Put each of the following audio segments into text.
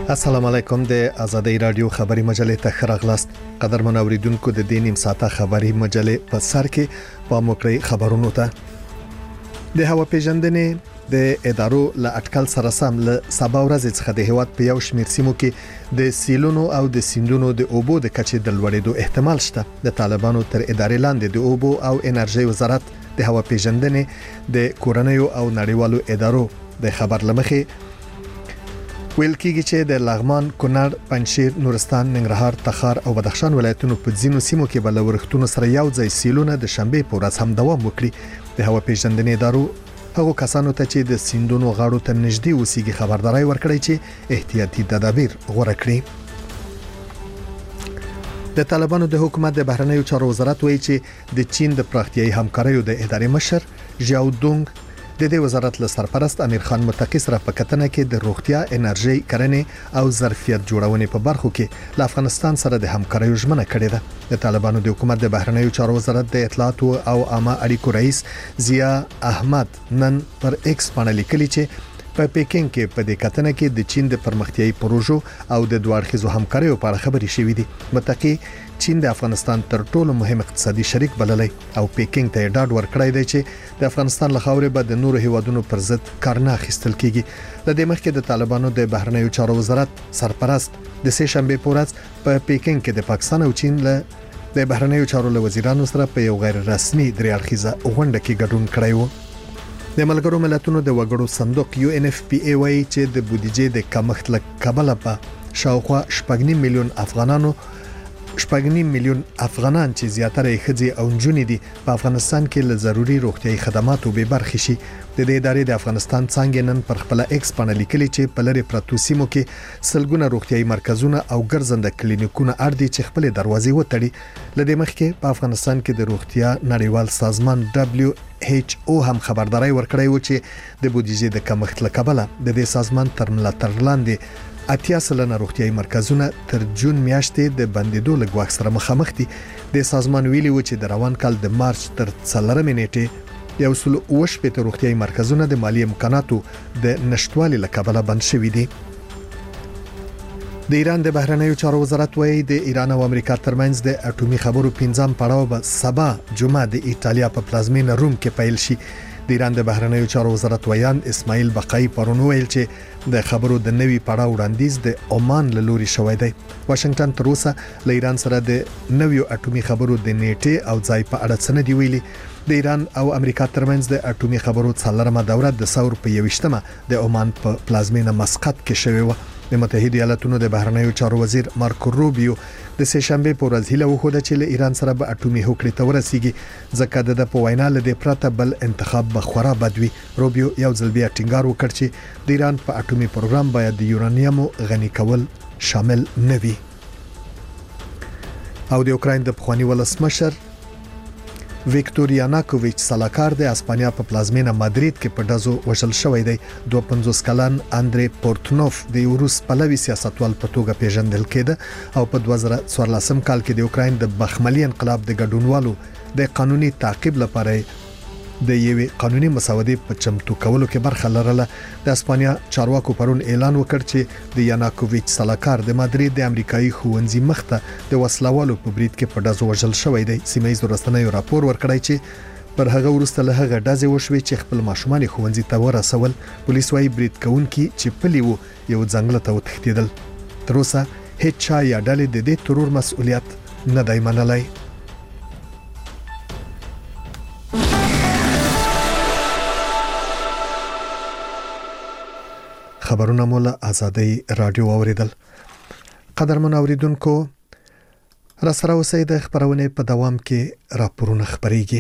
السلام علیکم د آزادۍ رادیو خبری مجلې ته خراغلاست. قدرمن اوریدونکو د دې نیم ساعته خبری مجلې په سر کې په موکړی خبرونو ته د هوا پیژندنې د ادارو له اټکل سره سم له سبا ورځې څخه د هیواد په یو شمېر سیمو کې د سیلونو او د سیندونو د اوبو د کچې د لوړېدو احتمال شته. د طالبانو تر ادارې لاندې د اوبو او انرژي وزارت د هوا پیژندنې د کورنیو او نړیوالو ادارو د خبر لمخې ویل کېږي چې د لغمان، کونړ، پنجشیر، نورستان، ننګرهار، تخار او بدخشان ولایتونو په ځینو سیمو کې بل ورښتونو سره یو ځای سیلونه د شنبه په ورځ هم دوام وکړي. د هوا پیژندنې ادارو هغه کسانو ته چې د سیندونو غاړو ته نږدې اوسېږي خبرداري ورکړي چې احتیاطي تدابیر غوره کړي. د طالبانو د حکومت د بهرنیو چارو وزارت وایي چې د چین د پراختیايي همکاریو د ادارې مشر ژاو دونګ د دې وزارت له سرپرست امیر خان متقی سره په کتنه کې د روغتیا، انرژي، کرنې او ظرفیت جوړونې په برخو کې له افغانستان سره د همکاریو ژمنه کړې ده. د طالبانو د حکومت د بهرنیو چارو وزارت د اطلاعات او عامه اړیکو رئیس ضیا احمد نن پر ایکس باندې لیکلي چې په پیکینګ کې په دې کتنه کې د چین د پرمختیايي پروژو او د دوړخیزو همکاریو په اړه خبرې شوې دي. متقی چین د افغانستان تر ټولو مهم اقتصادي شریک بللی او پیکینګ ته ډاډ ورکړی دی چې د افغانستان له خاورې به د نورو هیوادونو پر ضد کار نه اخیستل کیږي. د دې مخکې د طالبانو د بهرنیو چارو وزارت سرپرست د سه شنبه په ورځ په پیکینګ کې د پاکستان او چین له د بهرنیو چارو له وزیرانو سره په یو غیر رسمي درېاړخیزه غونډه کې ګډون کړی و. د ملګرو ملتونو د وګړو صندوق UNFPA وایي چې د بودیجې د کمښت له کبله په شاوخوا 8.9 میلیون افغانان چې زیاتره یې ښځې او نجونې دي په افغانستان کې له ضروري روغتيایي خدماتو بې برخې شي. د دې ادارې د افغانستان څنګه نن پر خپل ایکس باندې لیکلي چې په لری پرتو سیمو کې سلګونه روغتيایي مرکزونه او ګرځنده کلینیکونه اړدي چې خپل دروازې وتړي. لدې مخکې په افغانستان کې د روغتیا نړیوال سازمان WHO هم خبرداري ورکړی و چې د بودیجې د کمښت له کبله د دې سازمان تر ملاتړ لاندې 80 سلنه روغتيایي مرکزونه تر جون میاشتې د بندیدو له ګواښ سره مخامخ دي. د سازمان ویلي و چې د روان کال د مارچ تر 4 نیټې یو سل اوش په روغتيایي مرکزونه د مالی امکاناتو د نشټوالي له کبله بند شوي دي. د ایران د بهرنیو چارو وزارت وایي د ایران او امریکا ترمنځ د اټومي خبرو 15م پړاو به سبا جمعه د ایتالیا په پلازمینه روم کې پیل شي. د ایران د بهرنیو چارو وزارت ویان اسماعیل بقای پرون ویل چې د خبرو د نوي پړاو وړاندیز د عمان له لوري شوی دی. واشنگټن تر اوسه له ایران سره د نویو اټومي خبرو د نیټه او ځای په اړه څه نه دی ویلي. د ایران او امریکا ترمنځ د اټومي خبرو څلورمه دوره د ثور په 21مه د عمان په پلازمینه مسقط کې شوې و. د متحده ایالاتونو د بهرنیو چارو وزیر مارکو روبیو د سه شنبه په ورځ هیله وکړه چې له ایران سره به اټومي هوکړې ته ورسیږي ځکه د په وینا له دې پرته بل انتخاب به خورا بدوي. روبیو یو ځل بیا ټینګار وکړ چې د ایران په اټومي پروګرام باید د یورانیم غني کول شامل نه وي. او د اوکراین د پخوانی ولسمشر ویکتور یاناکوویچ سلاکار د اسپانیا په پلازمینه مادرید کې په ډزو وژل شوی دی. 52 کلن اندری پورتنوف د روس پلوي سیاستوال په توګه پیژندل کېده او په 2014 کال کې د اوکراین د بخملي انقلاب د ګډونوالو د قانوني تعقیب لپاره د یوې قانوني مسودې په چمتو کولو کې برخه لرله. د اسپانیا چارواکو پرون اعلان وکړ چې د یاناکوویچ سلاکار د مادرید د امریکایي ښوونځي مخته د وسلوالو په برید کې په ډزو وژل شوی دی. سیمه ییز رسنیو راپور ورکړی چې پر هغه وروسته له هغه ډزې وشوي چې خپل ماشومان ښوونځي ته ورسول. پولیس وايي برید کوونکي چې پلی وو یو ځنګل ته وتښتیدل. تر اوسه هیڅ چا یا ډلې د دې ترور مسؤلیت نه دی منلی. خبرونه مولا آزادۍ رادیو اوریدل. قدرمن اوریدونکو را سره اوسئ د خبرونه په دوام کې راپورونه خبريږي.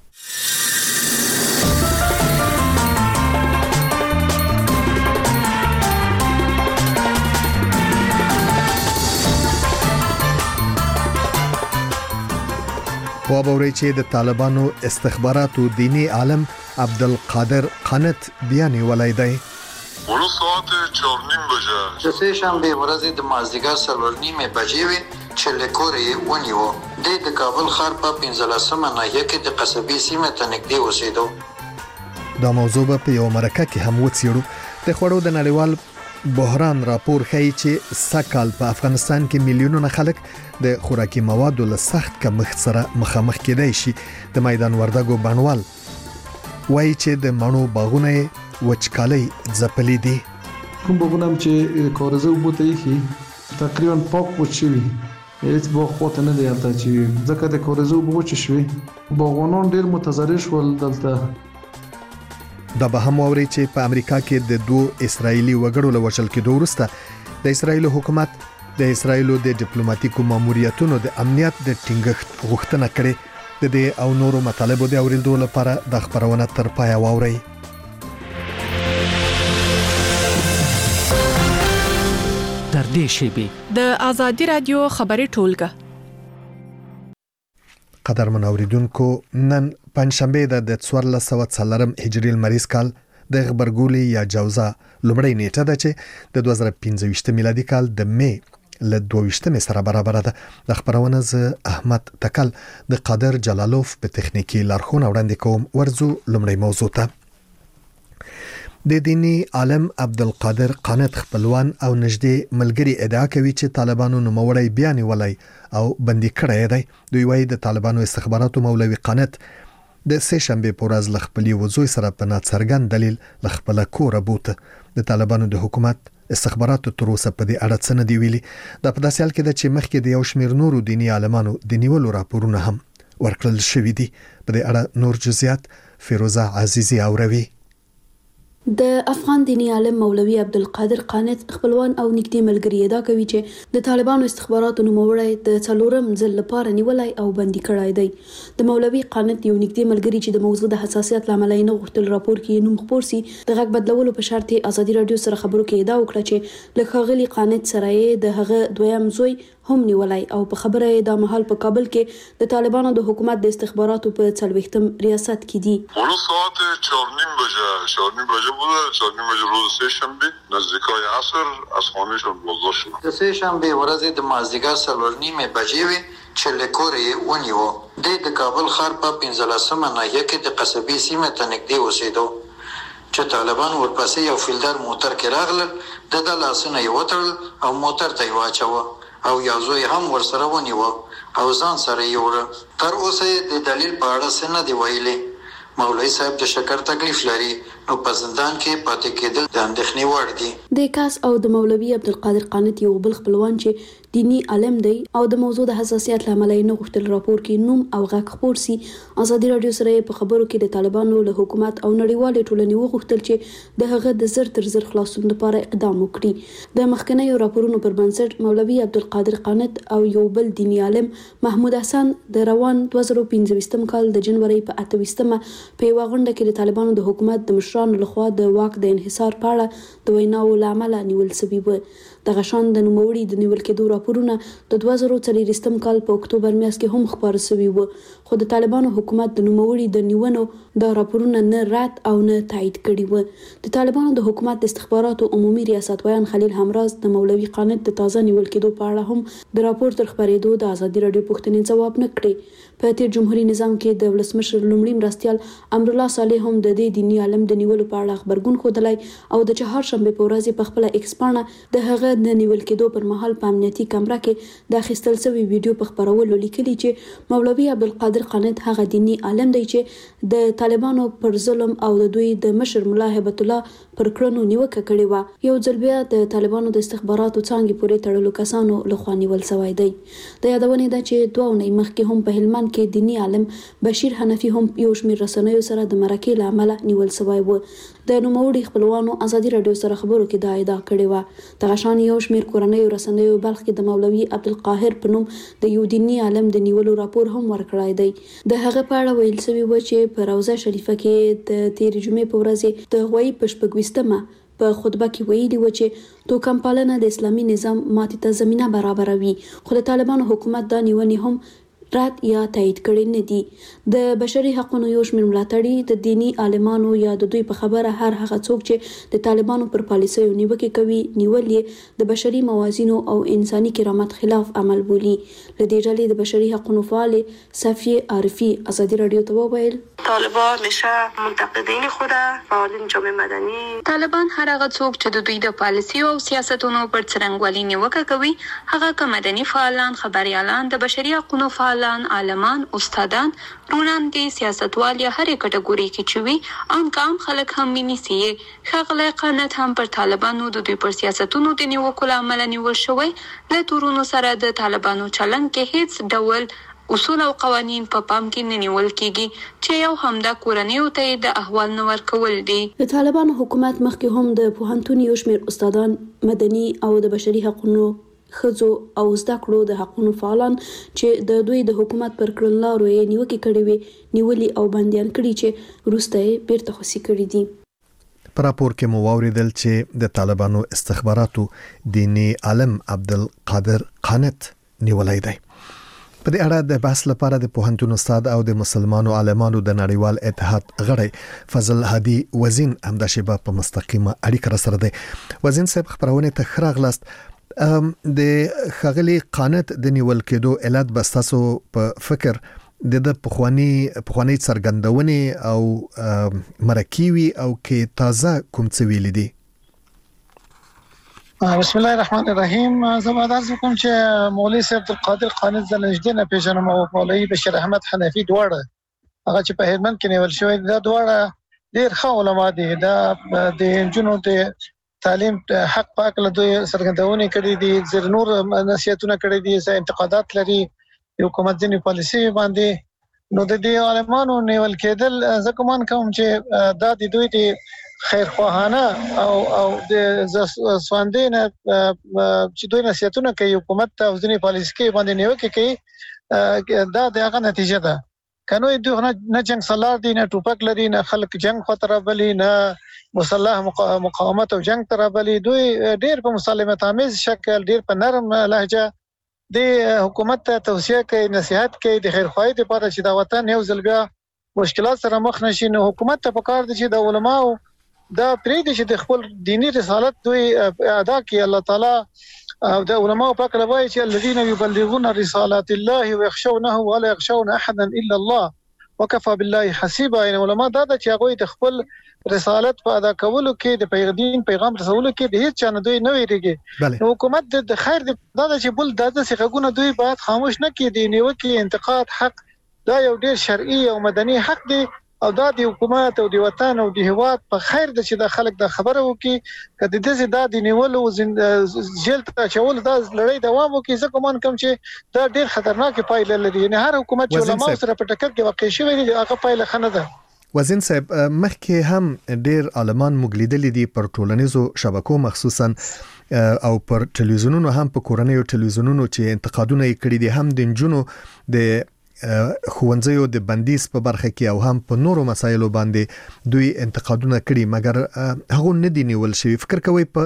وابوري چې د طالبانو استخباراتو دینی عالم عبدالقادر قنت بیان ولای دی. ولو ساعت 4:30 بجه د سه شنبه ورځ د مازدیګر 4:30 بجې وي چې له کورې ونیو. د کابل ښار په 15مه ناحیه کې د قصبې سیمه ته نږدې اوسېدو. دا موضوع په یو مرکه کې هم وڅېړو. د خوړو د نړیوال بحران راپور ښیي چې سږ په افغانستان کې میلیونونه خلک د خوراکي موادو له سخت کمښت سره مخامخ کېدای شي. د میدان وردګو بڼوال وایي چې د مڼو باغونه وچکالۍ ځپلي دي. کوم باغونه چې کارزه وبوته یې تقریبا پاک وچوي، هیڅ باغ پاتې نه دی هلته چې ځکه د کارزه وبوچ شوي باغوانان ډیر متضرر شول. دلته دا به هم واوري چې په امریکا کې د 2 اسرایلی وګړو له وژل کېدو وروسته د اسرایل حکومت د اسرایل د ډیپلوماټیکو ماموریتونو د امنیت د ټینګښت غوښتنه کړې. د دې او نورو مطالبو د اوریدو لپاره د خبرونه تر پای واوري. تر دې شیبې د آزادی رادیو خبري ټولګه. قدرمن اوریدونکو، نن پنځشنبه د 1440 هجری المریز کال د غبرګولي یا جوزا لومړی نیټه ده چې د 2015 میلادي کال د مې له 22 سره برابر ده. د خبرونه ز احمد تکل د قادر جلالوف په تخنیکی لارښوونه وړاندې کوم. ورزو لومړی موضوع ته. د دینی عالم عبدالقادر قانت خپلوان او نږدې ملګری ادعا کوي چې طالبانو نوموړی بیان ولای او بندي کړی دی. دوی وایي د طالبانو استخباراتو مولوي قانت د سه شنبه په ورځ لخپلی وزوی سره په ناڅرګند دلیل لخپل کور بوته. د طالبانو د حکومت استخباراتو تر اوسه په دې اړه څه نه دی ویلي. د په داسې حال کې د چې مخکې د یو شمېر نورو دینی عالمانو د نیولو راپورونه هم ورکړل شوي دي. په دې اړه نور جزئیات فیروزه عزیزی اوروي. د افغان دینی عالم مولوي عبدالقادر قانت خپلوان او نږدې ملګری ادعا کوي چې د طالبانو استخباراتو نوموړی د څلورم ځل لپاره نیولای او بندي کړای دی. د مولوي قانت یو نږدې ملګری چې د موضوع د حساسیت لامل نه غوښتل راپور کې نوم خپور سي د غږ بدلولو په شرط آزادي رادیو سره خبرو کې ادعا وکړه چې له ښاغلي قانت سره د هغه دویم زوی هم نیولای او په خبره د مهال په کابل کې د طالبانو د حکومت د استخباراتو په 40م ریاست کې دي. اون ساعت 4:30 بوده. 4:30 روز سه شنبه نزدیکای عصر از خانهشون بازداشت شدن. د سه شنبه ورځ د مازدیګر 4:30 بجې وي چې له کورې ونیو. د کابل ښار په 15مه ناحیه کې د قصبې سیمې ته نږدې اوسېدو چې طالبان ورپسې یو فیلډر موټر کې راغلل. د لاسونه یې وتړل او موټر ته یې واچوه او یو زوی هم ورسره ونیو او ځان سره یې وړه. تر اوسه د دلیل په اړه څه نه دی ویلي. مولوي صاحب د شکر تکلیف لري نو په زندان کې پاتې کېدل د اندېښنې وړ دي. د کاس او د مولوي عبدالقادر قانت یو بل خپلوان چې دینی عالم دی او د موضوع د حساسیت لامل نه غوښتل راپور کې نوم او غږ خپور سي. آزادي رادیو سره په خبرو کې د طالبانو له حکومت او نړیوال ټولنې وغوښتل چې د هغه د زر تر زر خلاصون لپاره اقدام وکړي. د مخکنیو راپورونو پر بنسټ مولوي عبدالقادر قانت او یو بل دینی عالم محمود حسن د روان 2015 کال د جنوري په 28مه په یو غونډه کې د طالبانو د حکومت د مشرانو لخوا د واک د انحصار په اړه د ویناو لامل نیول شوی و. دغه شان د نوموړي د نیول کېدو راپورونه د 2023 کال په اکتوبر میاشت کې هم خبر شوي و، خو د طالبانو حکومت د نوموړي د نیونو د راپورونه نه رد او نه تایید کړي و. د طالبانو د حکومت د استخباراتو عمومي ریاستویان خلیل همراز د مولوي قانت د تازه نیول کېدو په اړه هم د راپور تر خبرېدو د آزادي رادیو پوښتنې ځواب نه کړي. په تیر جمهوریت نظام کې د ولسمشر لومړي مرستیال امرالله صالح هم د دې دینی عالم د نیولو په اړه خبرګون ښودلی او د چهارشنبه په ورځ په خپل ایکس پاڼه د هغه د نیول کېدو پر مهال په امنیتي کمره کې د اخیستل شوی ویډیو په خبرولو لیکلي چې مولوي عبدالقادر قانت هغه دینی عالم دی چې د طالبانو پر ظلم او د دوی د مشر ملا هبت الله پر کړنو نیوکه کړې و. یو ځل بیا د طالبانو د استخباراتو څانګې پورې تړلو کسانو لخوا نیول شوی دی. د یادونې ده چې 2 اونۍ مخکې هم په هلمند کې دینی عالم بشیر حنفي هم یو شمېر رسنیو سره د مرکې له امله نیول شوی و. د نوموړي خپلوانو آزادي رادیو سره خبرو کې دا ادعا کړې وه. دغه شان یو شمېر کورنیو رسنیو بلخ کې د مولوي عبدالقاهر په نوم د یو دینی عالم د نیولو راپور هم ورکړی دی. د هغه په اړه ویل شوي و چې په روضه شریفه کې د تېرې جمعې په ورځ د غوی په 26مه په خطبه کې ویلي و چې توکم پالنه د اسلامي نظام ماتې ته زمینه برابروي، خو د طالبانو حکومت دا نیونې هم رد یا تایید کړي نه دي. د بشري حقوقو یو شمېر ملاتړي د دینی عالمانو یا د دوی په خبره هر هغه څوک چې د طالبانو پر پالیسیو نیوکه کوي نیول یې د بشري موازینو او انساني کرامت خلاف عمل بولي. لدې ډلې د بشري حقوقو فعال صفیه عارفی ازادي رادیو ته وویل طالبان همیشه منتقدین خود فعالین جامعه مدنی طالبان هر هغه څوک چې د دوی د پالیسي او سیاستونو پر څرنګوالي نیوکه کوي هغه که مدني فعالان، خبريالان، د بشري حقوقو فعالان، عالمان، استادان، رونان دي سیاستوال یا هرې کټګوري کې چې وي عام خلک هم ونیسي. ښاغلی قانت هم پر طالبانو د دوی پر سیاستونو د نیوکو له امله نیول شوی. له تورونو سره د طالبانو چلند کې هیڅ ډول اصول او قوانین په پام کې نه نیول کیږي چې یو همدا کورنیو ته د احوال نه ورکول دي. د طالبانو حکومت مخکې هم د پوهنتون یو شمېر استادان، مدني او د بشري حقوقو ښځو او زده کړو د حقوقو فعالان چې د دوی د حکومت پر کړنلارو یې نیوکې کړې وي نیولي او بندیان کړي چې وروسته یې بیرته خوسي کړي دي. په راپور کې مو واوریدل چې د طالبانو استخباراتو دینی عالم عبدالقادر قانت نیولای دی. په دې اړه د بحث لپاره د پوهنتون استاد او د مسلمانو عالمانو د نړیوال اتحاد غړی فضل هادي وزین همدا شیبه په مستقیمه اړیکه سره دی. وزین صاحب خبرونه ته خراغلاست. د خغلی قانت د نیول کېدو علت بستاسو په فکر د پخوانی څرګندونې او مرکیوي او کې تازه کوم څه ویل دي. بسم الله الرحمن الرحیم. زمادار کوم چې مولوی صاحب عبدالقادر قانت زلنجدین پیژنم او مولوی بشیر احمد حنفی دواړه هغه چې په هلمند کې نیول شوی دا دواړه ډیر ښه علما دي. دا د جنونو د تعلیم حق پاک له دوی څرګندونه کړې دي، زر نور نصیحتونه کړې دي، ځکه انتقادات لري حکومت ځینې پالیسي باندې. نو د دې علمانو نیول کېدل زکه مان کوم چې دا د دوی د خیرخواهانه او د سواندینه چې دوی نصیحتونه کوي حکومت ته او ځینې پالیسي کې باندې نیوکه کوي دا دغه نتیجه ده. کنو دوی نه جنگ سالار دي، نه ټوپک لري، نه خلک جنگ خطر بلی، نه مسلح مقاومت او جنگ تر بلی. دوی ډیر په مسالمت آمیز شکل، ډیر په نرم لهجه د حکومت ته توصیه کوي، نصيحت کوي د خیرخواهی لپاره چې دا وطن یو ځل بیا مشکلات سره مخ نشي. نو حکومت ته پکار دي چې د علماو دا پریږدي چې د خپل دینی رسالت دوی ادا کوي. الله تعالی او د علماو پاک لوي چې الذين يبلغون رسالات الله ويخشونه ولا يخشون احدا الا الله وكفى بالله حسيبا. ان علما دا چې هغه د خپل رسالت په ادا کولو کې د پیغام رسولو کې د هیڅ چا نه دوی نه ویریږي. حکومت د خیر دا چې بل دغه څخه دوی باید خاموش نه کړي. نیوکه انتقاد حق دا یو ډیر شرعي او مدني حق دی او دا د حکومت او د وطن او د هیواد په خیر د چې د خلک د خبره وکي کله د دې دا د نیولو جیل ته چول دا لړۍ دوام وکي. ځکه مون کوم چې دا ډیر خطرناک پایله لري. نه هر حکومت چې علماء سره په ټکر کې واقع شوی دی هغه پایله خنه ده. وزین صاحب مخکې هم ډیر عالمان مګلیدل دي پر ټولنیزو شبکو مخصوصا او پر ټلویزیونونو هم په کورنیو ټلویزیونونو چې انتقادونه یې کړي دي هم د جنونو د خوندزیو د بندیز په برخه کې او هم په نورو مسایلو باندې دوی انتقادونه کړي مګر هغه نه دي نیول شوی. فکر کوي په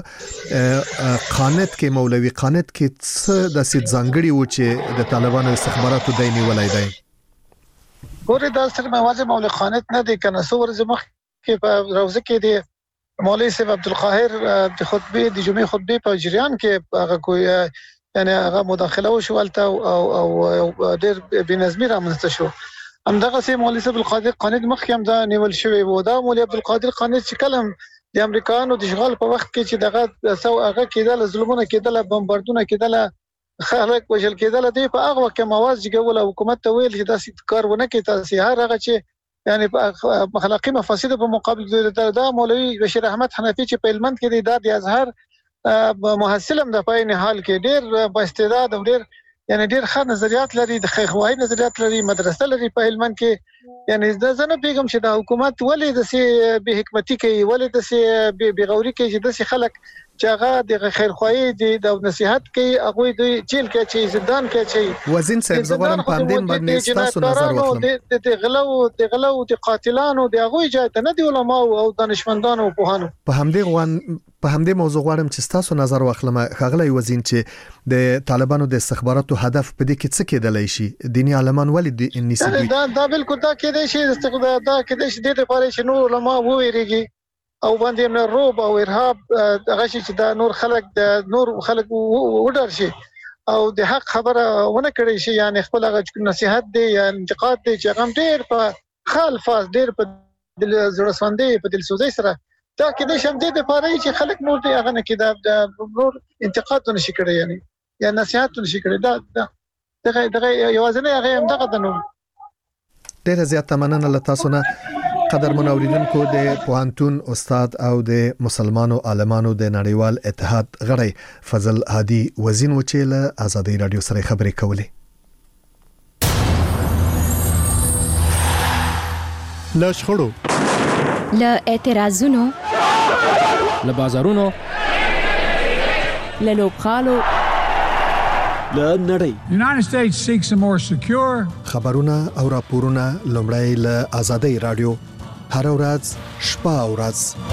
قانت کې مولوی قانت کې څه د سید ځانګړي و چې د طالبانو استخباراتو دای نیولای دی؟ ګوره دا سره موازه مولوی قانت نه دی کنه سور زمخ کې په روزه کې دی مولوی صاحب عبدالقاهر د خطبه د جمعې خطبه په جریان کې هغه کوی یعنی هغه مداخله وشولته او ډېر بنظمي رامنځته شو. همدغه سي مولوی صاحب عبدالقادر قانت مخکې دا نیول شوی و. دا مولوی عبدالقادر قانت چې کلم د امریکایانو د اشغال په وخت کې چې دغه سو هغه کېدل ظلمونه کېدل بمباردونه کېدل خلک وژل کېدل دی په هغه وخت کې مواز جوړول حکومت ته ویل چې دا کار ونه کوي تاسو هر هغه چې یعنی اخلاقی مفاسد په مقابل دا مولوی بشیر احمد حنفی چې په هلمند کې د ازهر محصلم د پاین حال کې ډیر با استعداد او ډیر یعنی ډیر ښه نظریات لري، د خیرخواهی نظریات لري، مدرسه لري په هلمند کې. یعنی د زنه پیغام چې د حکومت ولې د سي به حکمتي کوي، ولې د سي به غوري کوي چې د سي خلک چې هغه د خیرخواهي د نصيحت کوي هغه دوی جیل کې چې زندان کې چې وزین صاحب زغورم پاندې باندې تاسو نظر واخلم د غلو د قاتلانو د هغه اجازه نه دی علماء او دانشمندانو په هانو په همدې موضوع غواړم چې تاسو نظر واخلم خغلی وزین چې د طالبانو د استخباراتو هدف په دې کې څه کېدلی شي دینی عالمان ولې د نسبی دا بالکل دا کېدای شي دا کېدای شي د لپاره چې نور علماء وویریږي او باندې نه روب او ارهاب هغه چې دا نور خلک وډار شي او د حق خبره ونه کړی شي یعنی خپل هغه نصيحت دی یا انتقاد دی چې هغه ډیر په خالفاز ډیر په دل زړسوندې په دل سوزي سره دا کې د شم د لپاره چې خلک نور دی هغه نه کې دا نور انتقاد نشي کړی یعنی یا نصيحت نشي کړی دغه یوازنه هغه هم دغه دنو ډیر زیات مننه له تاسو نه قدرمن اوریدونکو د پوهنتون استاد او د مسلمانو عالمانو د نړیوال اتحاد غړی فضل هادي وزین وچیل آزادۍ رادیو سره خبرې کولې له شخړو له اعتراضونو له بازارونو له لوبغالو له نړۍ United States seeks a more secure خبرونه او راپورونه لومړی له آزادۍ رادیو هر ورځ شپه او ورځ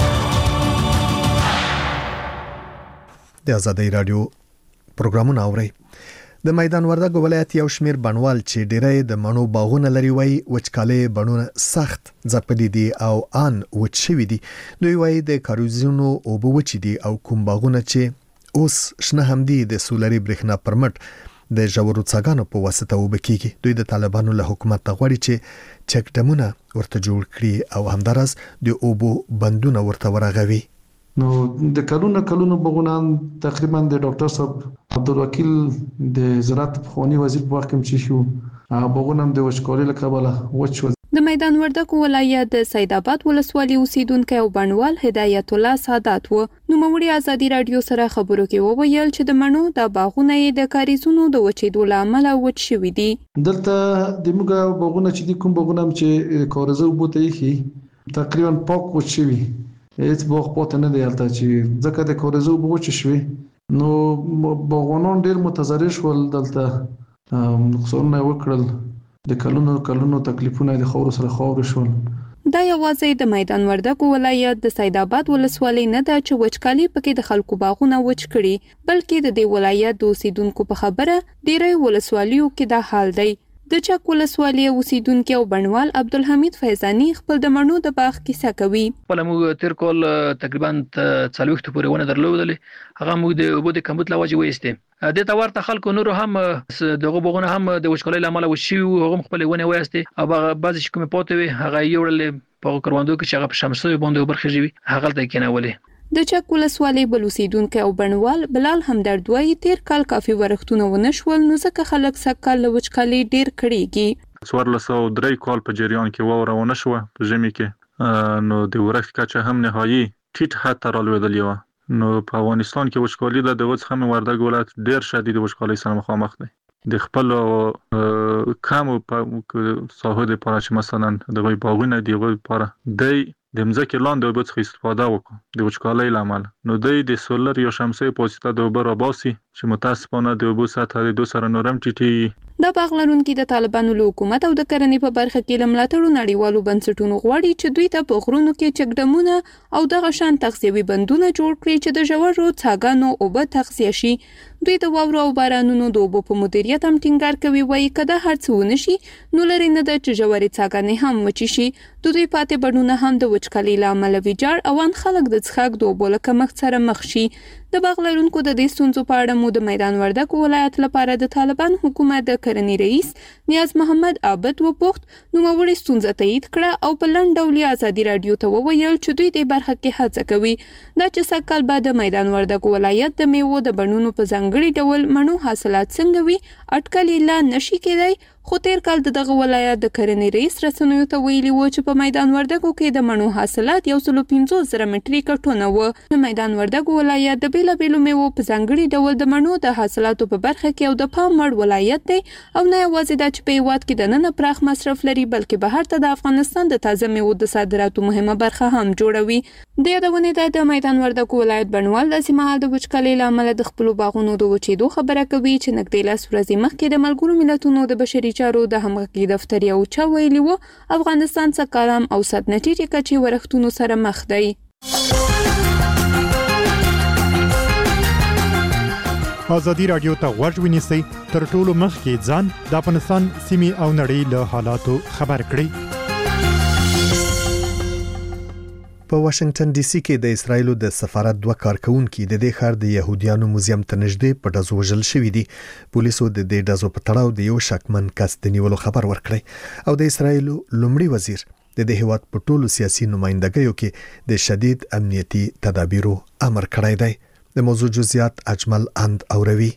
د آزادۍ رادیو پروګرامونه اورئ د میدان وردګ ولایت یو شمیر بڼوال چې ډیری د مڼو باغونه لري وای وچکالي بڼونه سخت ځپلي دي او ان وچ شوي دي دوی وای د کاروزونو او بوچ دي او کوم باغونه چې اوس شنه هم دي د سولري برېښنا پرمټ د ژورو څاګانو په واسطه وبکیږي دوی د طالبانو له حکومت غواړي چې چک ډمونه ورته جوړ کړي او همدارس د اوبو بندونه ورته ورغوي نو د کلونو بغونان تقریبا د ډاکټر صاحب عبدالوکیل د زراعت خواني وزیر په وخت کې چې شو بغونم د وشکاري لکبله وچ د میدان وردګ ولایت د سید آباد ولسوالۍ اوسیدونکو او بڼوال هدایت الله سادات و نو موري ازادي رادیو سره خبرو کې وویل چې د مڼو د باغونه د کاریزونو د وچېدو لامل وچ شوي دي دلته د موږ باغونه چې د کوم باغونه چې کارزه وبوتې هي تقریبا پاک وچ شوي هیڅ باغ پاتې نه دی هلته چې ځکه د کارزه وبوچ شوي نو باغوانان ډیر متضرر شول دلته نقصان وکړل د کلونو تکلیفونه د خور سره خور شول دا یوازې د میدان وردګ ولایت د سید آباد ولسوالۍ نه ده چې وچکالي پکې د خلکو باغونه وچ کړي بلکې د دې ولایت د اوسیدونکو په خبره ډیری ولسوالیو کې دا حال دی د چک ولسوالۍ اوسیدونکو او بڼوال عبدالحمید فیضانی خپل د مڼو د باغ کیسه کوي په موږ تیر کول تقریبا 40 پورې ونه درلودلې هغه موږ د اوبو د کمبود لوجه وېسته د تورته خلکو نور هم دغه بغونه هم د وشکلې لامل وشي او هم خپل ونه وېسته او بعض کوم پاتې وي هغه یوړل په کروندو کې چې هغه په شمسوي باندې برخجوي هغه د کېنولې د چک ولسوالۍ بلوسیدونکو او بڼوال بلال همدرد وایي تیر کال کافي ورښتونه ونه شول نو ځکه خلک سکه له وچکالۍ ډیر کړيږي 1403 کال په جریان کې وورونه شو په ژمي کې نو د ورښت کچه هم نهایي ټیټ حد ته رالوېدلې و نو په افغانستان کې وچکالي د وڅخه مې وردګ ولایت ډیر شدید وچکالۍ سره مخامخ دی د خپل کم په ساحه د پاره چې مثلا د باغونه دی لپاره د مځکې لاندې اوبو څخه استفاده وکړو د وچکالۍ لامل نو د سولر یا شمسي په واسطه د اوبو راباسي چې متاسفانه د اوبو سطح د 2 سره نورم ټیټي د باغ لرونکو د طالبانو له حکومت او د کرنې په برخه کې لملاتړو نړیوالو بنسټونو غواړي چې دوی ته په غرونو کې چکډمونه او دغه شان تغذیوي بندونه جوړ کړي چې د ژورو څاګانو اوبه تغذیه شي دوی د واورو او بارانونو د اوبو په مدیریت هم ټینګار کوي وایي کده هر څه ونشي نو لري نه د چجوري څاګانې هم وچی شي دوی پاتې بڼونه هم د وچکالۍ لامل ویجاړ او ان خلک د څښاک د اوبو لکه مخ سره مخ شي د باغ لرونکو د دې ستونزو په اړه مو د میدان وردګ ولایت لپاره د طالبان حکومت د کرنې رئیس نیاز محمد عابد وپوښت نو موري ستونزه تایید کړه او په لنډ ډول آزادي رادیو ته وویل چې دوی د برخه کې هڅه کوي دا چې سکهال بعد میدان وردګ ولایت د میوو د بڼونو په ځانګړي ډول مڼو حاصلات څنګه وي اټکل لا نشي کېدای خو تیر کال دغه ولایت د کرنې رئیس رسنیو ته ویلي و چې په میدان وردګو کې د مڼو حاصلات 150,000 مټریکه ټنه و د میدان وردګ ولایت د بیلابیلو میوو په ځانګړي ډول د مڼو د حاصلاتو په برخه کې او د پامړ ولایت دی او نه یوازې دا چې په هیواد کې د نن پراخ مصرف لري بلکې بهر ته د افغانستان د تازه میوو د صادراتو مهمه برخه هم جوړوي د یادونې د میدان وردګو ولایت بڼوال د سیمهال د وچکالۍ له امله د خپلو باغونو د وچېدو خبره کوي چې نږدې 10 ورځې مخکې د ملګرو ملتونو د بشري چارو د همغږي دفتر یو چا ویلي و افغانستان څخه کلام او صد نټیټې کچې ورښتونو سره مخ دی. ازادي رادیو ته غوږ ونیسئ تر ټولو مخکې ځان د افغانستان سیمې او نړۍ له حالاتو خبر کړئ. په واشنگټن ډي سي کې د اسرایلو د سفارت 2 کارکونکو د دې ښار د يهوديانو موزیم ته نږدې په ډزو وژل شوې دي. پولیسو د دې ډزو په تړاو د یو شکمن کس د نیولو خبر ورکړی او د اسرایلو لومړي وزیر د دې هیواد په ټولو سیاسي نمائندګیو کې د شدید امنیتي تدابیرو امر کړی دی. د موضوع جزئیات اجمل اند اوروي.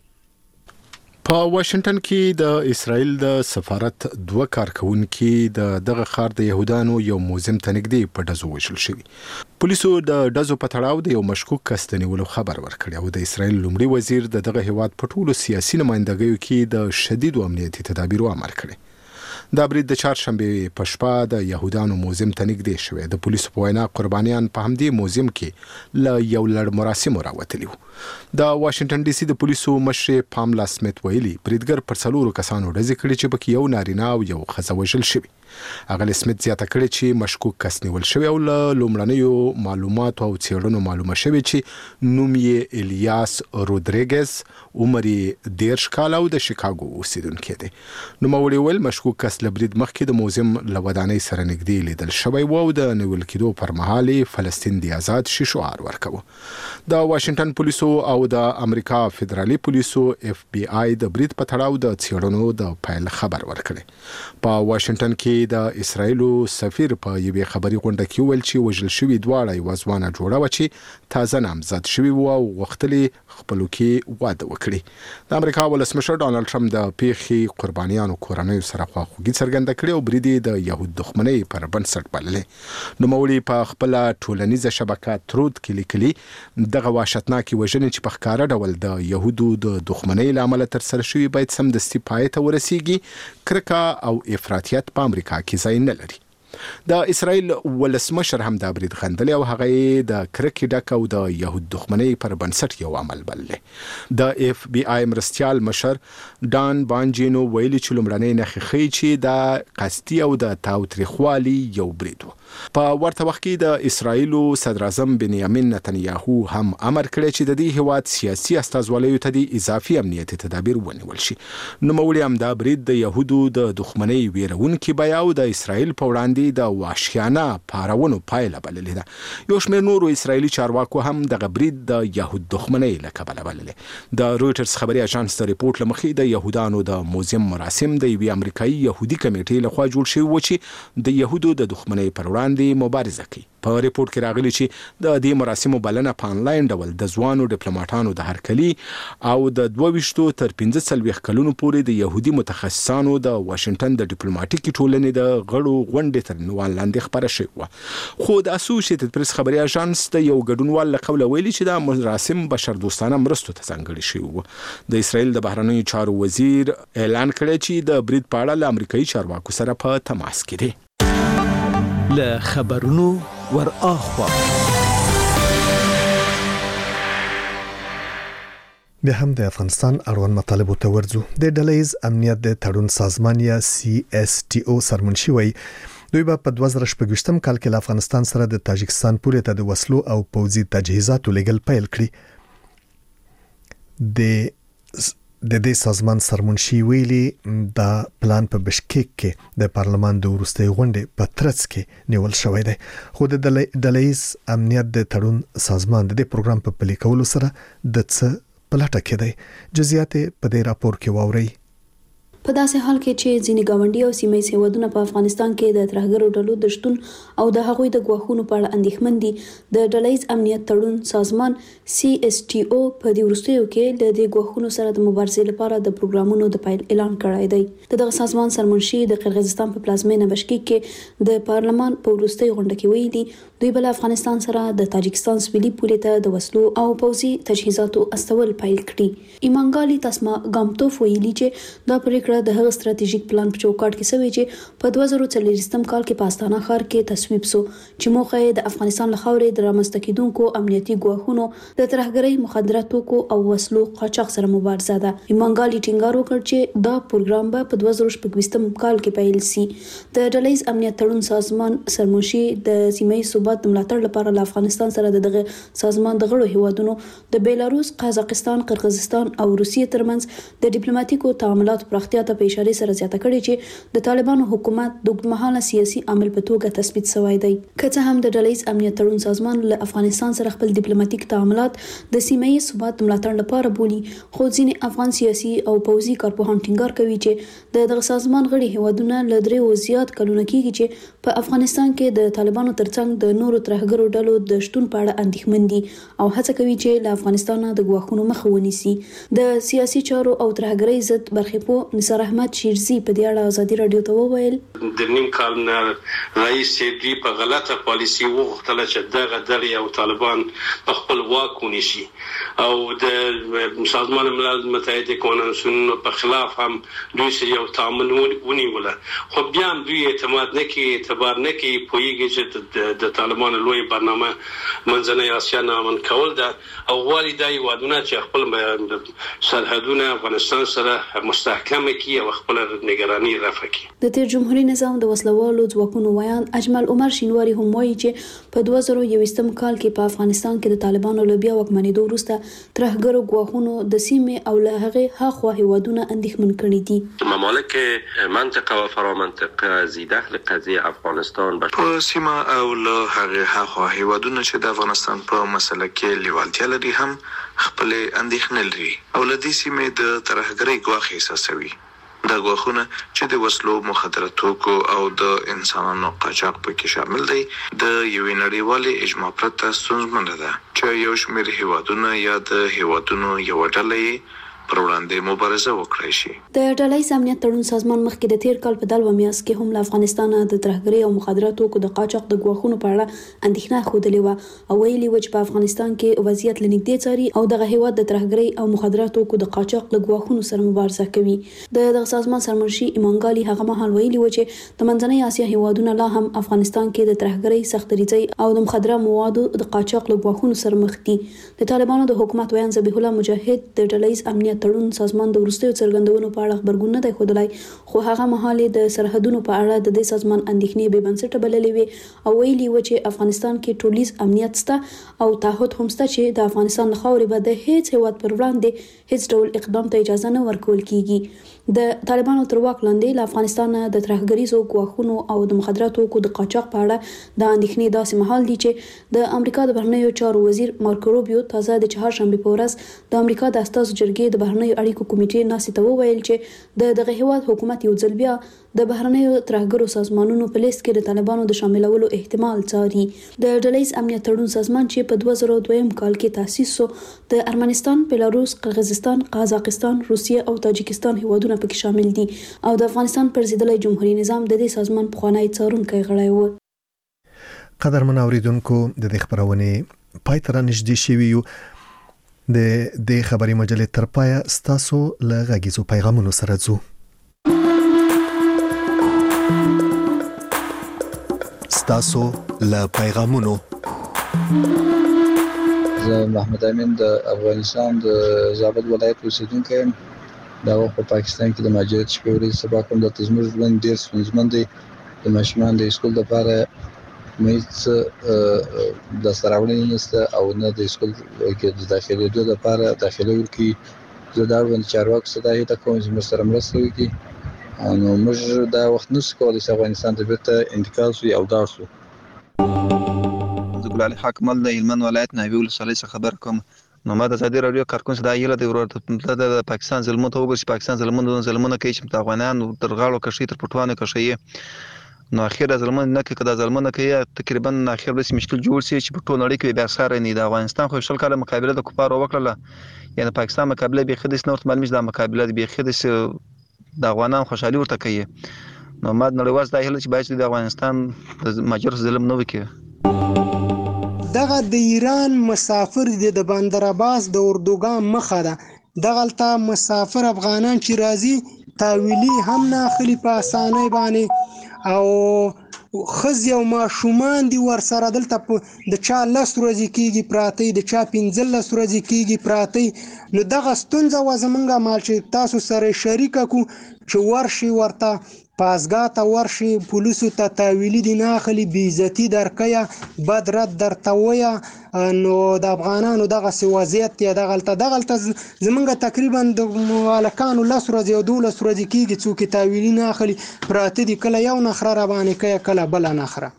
په واشنگټن کې د اسرایل د سفارت 2 کارکونکو د دغه ښار د يهودانو یو موزیم ته نږدې په ډزو وژل شوی. پولیسو د ډزو په تړاو د یو مشکوک کس د نیولو خبر ورکړی او د اسرایل لومړي وزیر د دغه هیواد په ټولو سیاسي نمائندګیو کې د شدید امنیتي تدابیرو امر کړی. دا برید د چهارشنبه په شپه د يهودانو موزیم ته نږدې شوی. د پولیسو په وینا قربانیان په همدې موزیم کې له یو لړ مراسمو راوتلي وو. د واشنگټن ډي سي د پولیسو مشر پاملا سمیت ویلي بریدګر پر 4 کسانو ډزې کړې چې پکې یو نارینه او یو ښځه وژل شوی. هغه سمیت زیاته کړې چې مشکوک کس نیول شوی او له لومړنیو معلوماتو او څېړنو معلومه شوی چې نوم یې الیاس رودریګز، عمر یې 13 کال او د شیکاګو اوسیدونکی دی. نوموړي ویل مشکوک کس له برید مخکې د موزیم له ودانۍ سره نږدې لیدل شوی و او د نیول کېدو پر مهال فلسطین دی آزاد شي شعار ورکاوه. د واشنگټن پولیسو او د امریکا فدرالي پولیسو FBI د برید په تړاو د څېړنو د پیل خبر ورکړي. په واشنگټن کې د اسرایلو سفیر په یوې خبري غونډه کې ویل چې وژل شوی دواړه یو ځوانه جوړه و چې تازه نامزد شوی و او غوښتلې خپلو کې واده وکړي. د امریکا ولسمشر ډانلډ ټرمپ د پیښې قربانیانو کورنۍ سره خواخوږي څرګنده کړې او برید د يهود دښمنۍ پر بنسټ بللې. نوموړي په خپل ټولنیزه شبکه ترود کې لیکلي دغه وحشتناکي وژنې چې په ښکاره ډول د يهودو د دښمنۍ لامل تر سره شوی باید سمدستي پای ته ورسیږي. کرکه او افراطیت په امریکا کې ځای نه لري. د اسرایل ولسمشر هم د برید غندلې او هغه د کرکې ډک او د يهود دښمنۍ پر بنسټ یو عمل بللې. د FBI مرستيال مشر ډان بانجینو ویلي چې لومړنۍ نښې ښيي چې د قصدي او د تاوتریخوالي یو برید و. په ورته وخت کې د اسرایل صدر اعظم بنیامین نتنیاهو هم امر کړی چې د دې هیواد سیاسي استازوالیو ته د اضافي امنیتي تدابیر ونیول شي. نوموړي هم دا برید د يهودو د دښمنۍ ویرونکي بیا او د اسرایل په وړاندې د وحشیانه پارونو پایله بللې ده. یو شمېر نورو اسرایلی چارواکو هم دغه برید د يهود دښمنۍ له کبله بللې. د رويټرز خبري اژانس د ریپورت لمخې د يهودانو د موزیم مراسم د یوې امریکایي يهودي کمیټې لخوا جوړ شوی و چې د يهودو د دښمنۍ پر وړاندې مبارزه کوي. په ریپورت کې راغلي چې د دې مراسمو بلنه په انلاین ډول د ځوانو ډیپلوماټانو د هرکلي او د 22 تر 45 کلونو پورې د يهودي متخصصانو د واشنگټن د ډیپلوماټیکي ټولنې د غړو غونډې تر عنوان لاندې خبره شوې و. خو د اسوسییټډ پریس خبري اژانس د یو ګډونوال له قوله ویلي چې د مراسم بشر دوستانه مرستو ته ځانګړي شوی و. د اسرایل د بهرنیو چارو وزیر اعلان کړی چې د برید په اړه له امریکایي چارواکو سره په تماس کې دی. له خبرونو ور اخوا بیا هم د افغانستان اړوند مطالبو ته ورځو. د ډلهیز امنیت د تړون سازمان یا CSTO سرمنشي وایي دوی په 2014 کال کې له افغانستان سره د تاجکستان پورې ته د وسلو او پوځي تجهیزاتو لګل پیل کړی. د دې سازمان سرمنشي ویلي دا پلان په بشکیک کې د پارلمان د وروستۍ غونډې په ترڅ کې نیول شوی دی. خو د ډلهیز امنیت د تړون سازمان د دې پروګرام په پلي کولو سره د څه پلټه کې دی. جزئیات په دې راپور کې واورئ. په داسې حال کې چې ځینې ګاونډي او سیمې هیوادونه په افغانستان کې د ترهګرو ډلو د شتون او د هغوی د ګواښونو په اړه اندېښمن دي، د ډلهیز امنیت تړون سازمان CSTO په دې وروستیو کې د دې ګواښونو سره د مبارزې لپاره د پروګرامونو د پیل اعلان کړی دی. دغه سازمان سرمنشي د قرغیزستان په پلازمینه بشکیک کې د پارلمان په وروستۍ غونډه کې ویلي دوی بل افغانستان سره د تاجکستان سویلي پولې ته د وسلو او پوځي تجهیزاتو استول پیل کړي. ایمانګالي تسما ګامتوف ویلي چې دا پریکړه پریکړه د هغه ستراتیژیک پلان په چوکاټ کې شوی چې په 2040 کال کې په استانه ښار کې تصویب شو چې موخه یې د افغانستان له خاورې د رامنځته کېدونکو امنیتي ګواښونو د ترهګرۍ، مخدرات توکو او وسلو قاچاق سره مبارزه ده. ایمانګالي ټینګار وکړ چې دا پروګرام به په 2016 کال کې پیل شي. د ډلهییز امنیت تړون سازمان سرمنشي د سیمه ییز ثبات د ملاتړ لپاره له افغانستان سره دغه سازمان د غړو هیوادونو د بیلاروس، قزاقستان، قرغیزستان او روسیې ترمنځ د ډیپلوماټیکو تعاملاتو پراختیا ته په اشاره سره زیاته کړې چې د طالبانو حکومت د اوږدمهاله سیاسي عامل په توګه تثبیت شوی دی. که څه هم د ډلهییز امنیت تړون سازمان له افغانستان سره خپل ډیپلوماټیک تعاملات د سیمه ییز ثبات ملاتړ لپاره بولي، خو ځینې افغان سیاسي او پوځي کارپوهان ټینګار کوي چې دغه سازمان غړي هیوادونه له 3 زیات کلونه کېږي چې په افغانستان کې د طالبانو ترڅنګ د نورو ترهګرو ډلو د شتون په اړه اندېښمن دي او هڅه کوي چې له افغانستان د ګواښونو مخه ونیسي. د سیاسي چارو او ترهګرۍ ضد برخپو نثار احمد شیرزي په دې اړه ازادي رادیو ته وویل: د نیم کال نه رئیس دوی په غلطه پالیسي وغوښتل چې دغه ډلې او طالبان په خپل واک ونیسي او د سازمان ملل متحد قانونونو په خلاف هم دوی سره یو تعامل ونیول، خو بیا هم دوی اعتماد نه کوي، اعتبار نه کوي، پوهیږي چې د طالبانو لوی برنامه منځنۍ اسیا نامن کول ده او غواړي دا هیوادونه چې خپل سرحدونه افغانستان سره مستحکم کړي او خپل نگرانی رفع کړي. د تیر جمهوریت نظام د وسلوالو ځواکونو ویان اجمل عمر شینواری هم وایي چې په 2021 کال کې په افغانستان کې د طالبانو له بیا واکمنېدو وروسته ترهګرو ګواښونو د سیمې او له هغې هاخوا هیوادونه اندېښمن کړي دي. ممالک منطقه و فرامنطقه زیده قضیه افغانستان په سیمه او له هغې هاخوا هیوادونه چې د افغانستان په مسله کې لیوالتیا لري هم خپل اندېښنې لري او له دې سیمې د ترهګرۍ ګواښ احساسوي. دا ګواښونه چې د وسلو، مخدرات توکو او د انسانانو قاچاق پکې شامل دی د یوې نړیوالې اجماع پرته ستونزمنه ده چې یو شمېر هیوادونه یا د هیوادونو یو ډله پر وړاندې مبارزه وکړای شي. د ډلهییز امنیت تړون سازمان مخکې د تیر کال په 10 میاشت کې هم له افغانستان د ترهګرۍ او مخدراتو توکو د قاچاق د ګواښونو په اړه اندېښنه ښودلې وه او ویلي و چې په افغانستان کې وضعیت له نږدې څاري او دغه هیواد د ترهګرۍ او مخدراتو توکو د قاچاق له ګواښونو سره مبارزه کوي. دغه سازمان سرمنشي ایمانګالي هغه مهال ویلي و چې د منځنۍ اسیا هیوادونه لا هم افغانستان کې د ترهګرۍ، سختریزۍ او د مخدره موادو د قاچاق له ګواښونو سره مخ دي. د طالبانو د حکومت ویان ذبیح الله مجاهد د ډلهییز امنیت تړون سازمان د وروستیو څرګندونو په اړه خبرګون نه دی ښودلی، خو هغه مهال د سرحدونو په اړه د دې سازمان اندېښنې بې بنسټه بللې وې او ویلي و چې افغانستان کې ټولیز امنیت شته او تعهد هم شته چې د افغانستان له خاورې به د هیڅ هیواد پر وړاندې هیڅ ډول اقدام ته اجازه نه ورکول کیږي. د طالبانو تر واک لاندې له افغانستان د ترهګریزو ګواښونو او د مخدراتو توکو د قاچاق په اړه د اندېښنې داسې مهال دی چې د امریکا د بهرنیو چارو وزیر مارکو روبیو تازه د چهارشنبې په ورځ د امریکا د استازو جرګې د بهرنیو اړیکو کمیټې ناستې ته وویل چې دغه هیواد حکومت یو ځل بیا د بهرنیو ترهګرو سازمانونو په لیست کې د طالبانو د شاملولو احتمال څاري. د ډلهییز امنیت تړون سازمان چې په 2002 کال کې تاسیس شو د ارمنستان، بیلاروس، قرغیزستان، قزاقستان، روسیه او تاجکستان هیوادونه پکې شامل دي او د افغانستان پرضدلی جمهوریت نظام د دې سازمان پخوانی څارونکی غړی و. قدرمن اوریدونکو د دې خبرونه پای ته رانږدې شوي یو. د دې خبري مجلې تر پایه ستاسو له غږیزو پیغامونو سره ځو. ستاسو له پیغامونو زه محمد امین د افغانستان د زابل ولایت اوسیدونکی یم. دا په پاکستان کې د مهاجرت شپې ورځې سبا کوم د زموږ ژوند ډېر ستونزمن دی. د ماشومان د اسکول لپاره مېڅ د سراوړنې نشته او نه د اسکول کې د داخلېدو لپاره داخله ورکړي. زه دا اړوند چارواکو څخه دا هیله کوم چې موږ سره مرسته وکړي. نو موږ دا وخت نشو کولی چې افغانستان ته بیرته انتقال شو او لاړ شو. زه ګل علي حق مل د هلمند ولایت ناوې ولسوالۍ څخه خبر کوم. نو ما د ازادي راډیو کارکون څخه دا هیله دی ورته د پاکستان ظلمونه ته وګورئ چې پاکستان ظلمونه کوي چې د افغانانو تر غاړو کشي تر پټوانو کشي. نو اخر ظلمونه نه کوي، که دا ظلمونه کوي تقریبا اخر به مشکل جوړ شي چې په ټول نړۍ کې بیا سره نه د افغانستان خو شل کاله مقابله د کفارو وکړه، یعنی پاکستان مقابله به خدای نور معلومه ده مقابله به خدای د افغانان خوشحالي ورته کوي. نو ما نړیوال دا هیله چې باید د افغانستان د ماجر ظلم نه وکړي. دغه د ایران مسافر د بندر عباس د اردوګان مخه ده. دغلته مسافر افغانان چې راځي تاویلی هم نه اخلي په اسانۍ باندې او خزي او ماشومان دي ورسره دلته د چا 10 ورځې کېږي پراته د چا 15 ورځې کېږي پراته نو دغه ستونزه و زمونږ مال چې تاسو سره شریکه کو چې ورشي ورته پازګاه ته ورشي پولیسو ته تاویلی دي نه اخلي بې عزتي درکویه بد رد درته وویه نو د افغانانو دغسې وضعیت دی دغلته زمونږ تقریبا د هلکانو 10 ورځې او 12 ورځې کېږي څوک یې تاویلي نه اخلي پراته دي کله یو نخره راباندې کوي کله بله نخره.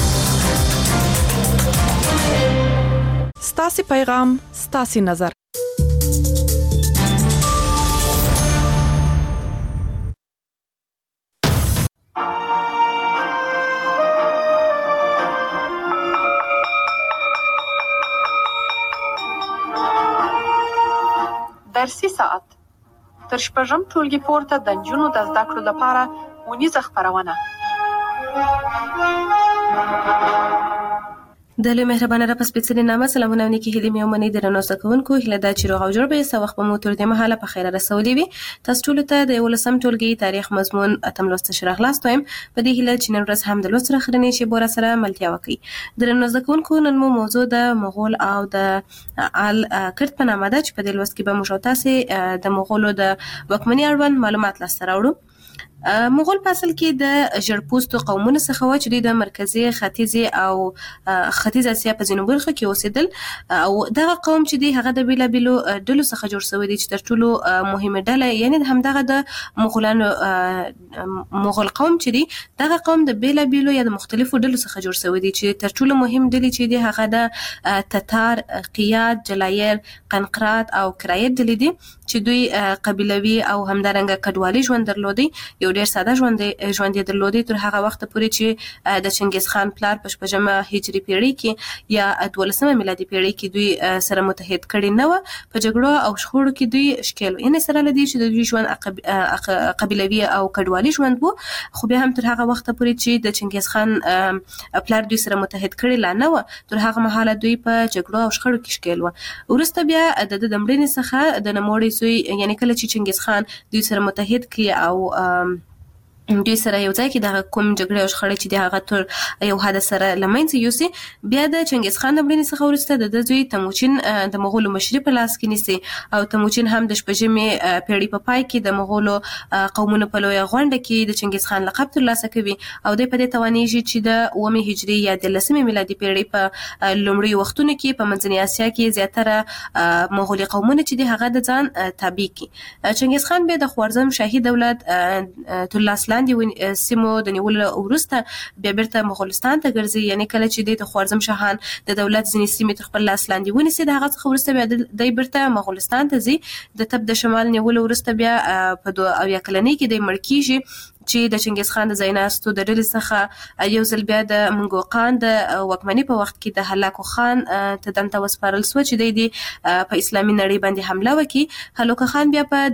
ستاسې پیغام ستاسې نظر. درسي ساعت تر شپږم ټولګي پورته د نجونو د زده کړو لپاره ونیزه خپرونه. د لوی مهربانه رب سپېڅلي نامه سلامونه او نیکې هیلې مې ومنئ درنو زده کوونکو هیله ده چې روغ او جوړ به یې څه وخت به مو تر دې مهاله په خیره رسولي وي. تاسو ټولو ته د 11 ټولګي تاریخ مضمون اتم لوست ښه راغلاست وایم په دې هیله چې نن ورځ هم د لوست سره خرنې شیبو راسره ملتیا وکړئ. درنو زده کوونکو نن مو موضوع د مغول او د آل کرت په نامه ده چې په دې لوست کې به موږ تاسې د مغولو د واکمنۍ اړوند معلومات لاسته راوړو. مغول په اصل کې د ژړپوستو قومونو څخه و چې د مرکزي ختیځې او ختیځ اسیا په ځینو برخو کې اوسېدل او دغه قوم چې دی هغه د بیلابیلو ډلو څخه جوړ شوی دی چې تر ټولو مهمه ډله یعنی همدغه د مغولانو مغول قوم چې دی دغه قوم د بیلابیلو یا د مختلفو ډلو څخه جوړ شوی دی چې تر ټولو مهم ډلې چې دی هغه د تتار، قیاد، جلایر، قنقرات او کرایت ډلې دي چې دوی قبیلوي او همدارنګه کډوالي ژوند درلودي. یو ډیر ساده ژوند یې درلودي تر هغه وخت پورې چې د چنګیز خان پلار په 15مه هجري پیړۍ کې یا 12مه میلادي پیړۍ کې دوی سره متحد کړي نه و. په جګړو او شخړو کې دوی ښکیل یعنی سره لدی چې د دوی ژوند قبیلوي او کډوالي ژوند وو خو بیا هم تر هغه وخت پورې چې د چنګیز خان پلار دوی سره متحد کړي لا نه و تر هغه مهاله دوی په جګړو او شخړو کې ښکیل و. وروسته بیا د دمړنې څخه د نموړي سوی یعنی کله چې چنګیز خان دوی سره متحد کړي او دوی سره یو ځای کې د کوم جګړې او شخړې چې د هغه تر یو حد سره لمنځه یوسي بیا د چنګیز خان د مړینې څخه وروسته د دوی تموچین د مغولو مشري په لاس کې نیسي او تموچین هم د 15مې پیړۍ په پای کې د مغولو قومونو په لویه غونډه کې د چنګیز خان لقب ترلاسه کوي او دوی په دې توانیږي چې د 9مې هجري یا د 10مې میلادي پیړۍ په لومړي وختونو کې په منځنۍ اسیا کې زیاتره مغولي قومونه چې د هغه د ځان تابع کړي. چنګیز خان به د خوارزم شاهي دولت ترلاسه لاندې سیمو د نیولو وروسته بیا بیرته مغولستان ته ګرځي یعنی کله چې د خوارزم شاهان د دولت ځینې سیمې تر خپل لاس لاندې ونیسي د هغه څخه وروسته بیا د بیرته مغولستان ته ځي د تب د شمال نیولو وروسته بیا په 2 اویا کلنۍ کې د مړ کیږي چې د چنګیز خان د ځایناستو د ډلې څخه یو ځل بیا د منګوقان د واکمنۍ په وخت کې د هلاکو خان ته دنته وسپارل سو چې د په اسلامي نړۍ باندې حمله وکړي. هلاکو خان بیا په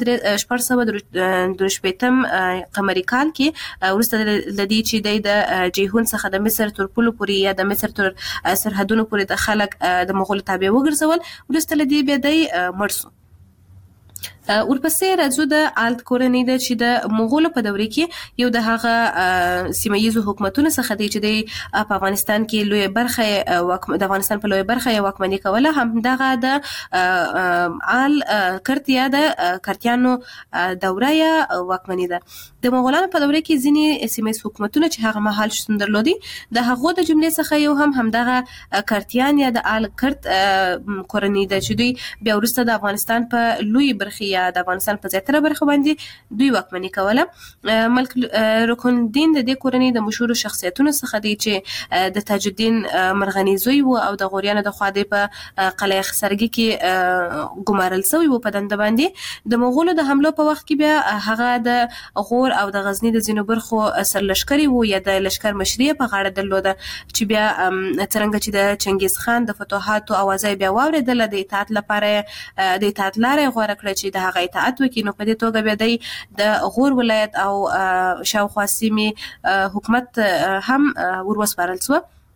1423 قمري کال کې وروسته لدی چې د جیهون څخه د مصر تر پولو پورې یا د مصر تر سرحدونو پورې د خلک د مغول تابع وګرځول وروسته لدی بیا د مرسو. ورپسې راځو د آلت کورنۍ ده چې د مغولو په دورې کې یو د هغه سیمه ییزو حکومتونو څخه دی چې د په افغانستان کې لوی برخه د افغانستان په لوی برخه یې واکمني کوله هم دغه د آل کرت یا د کرتیانو دوره یا واکمني ده. د مغولانو په دوره کې ځینې سیمه ییز حکومتونه چې هغه مهال شتون درلودي د هغو د جملې څخه یو هم همدغه کرتیان یا د آل کرت کورنۍ ده چې دوی بیا وروسته د افغانستان په لوی برخه یا د افغانستان په زیاتره برخه باندې دوی واکمني کوله. ملک رکن الدین د دې کورنۍ د مشهور شخصیتونو څخه دی چې د تاج الدین مرغنی زوی و او د غوریانو د خوا د په قلعه خسرګي کې ګمارل شوی و په دنده باندې. د مغولو د حملو په وخت کې بیا هغه د غور او د غزنی د ځینو برخو سرلشکري و یا د لشکر مشري په غاړه درلوده چې بیا څنګه چې د چنګیز خان د فتوحاتو اوازې بیا واوریدل د اطاعت لپاره د اطاعت لارې غوړه کړې چې د هغه اطاعت وکړي نو په دې توګه بیا د غور ولایت او شاوخوا سیمې حکومت هم وروسپارل شو.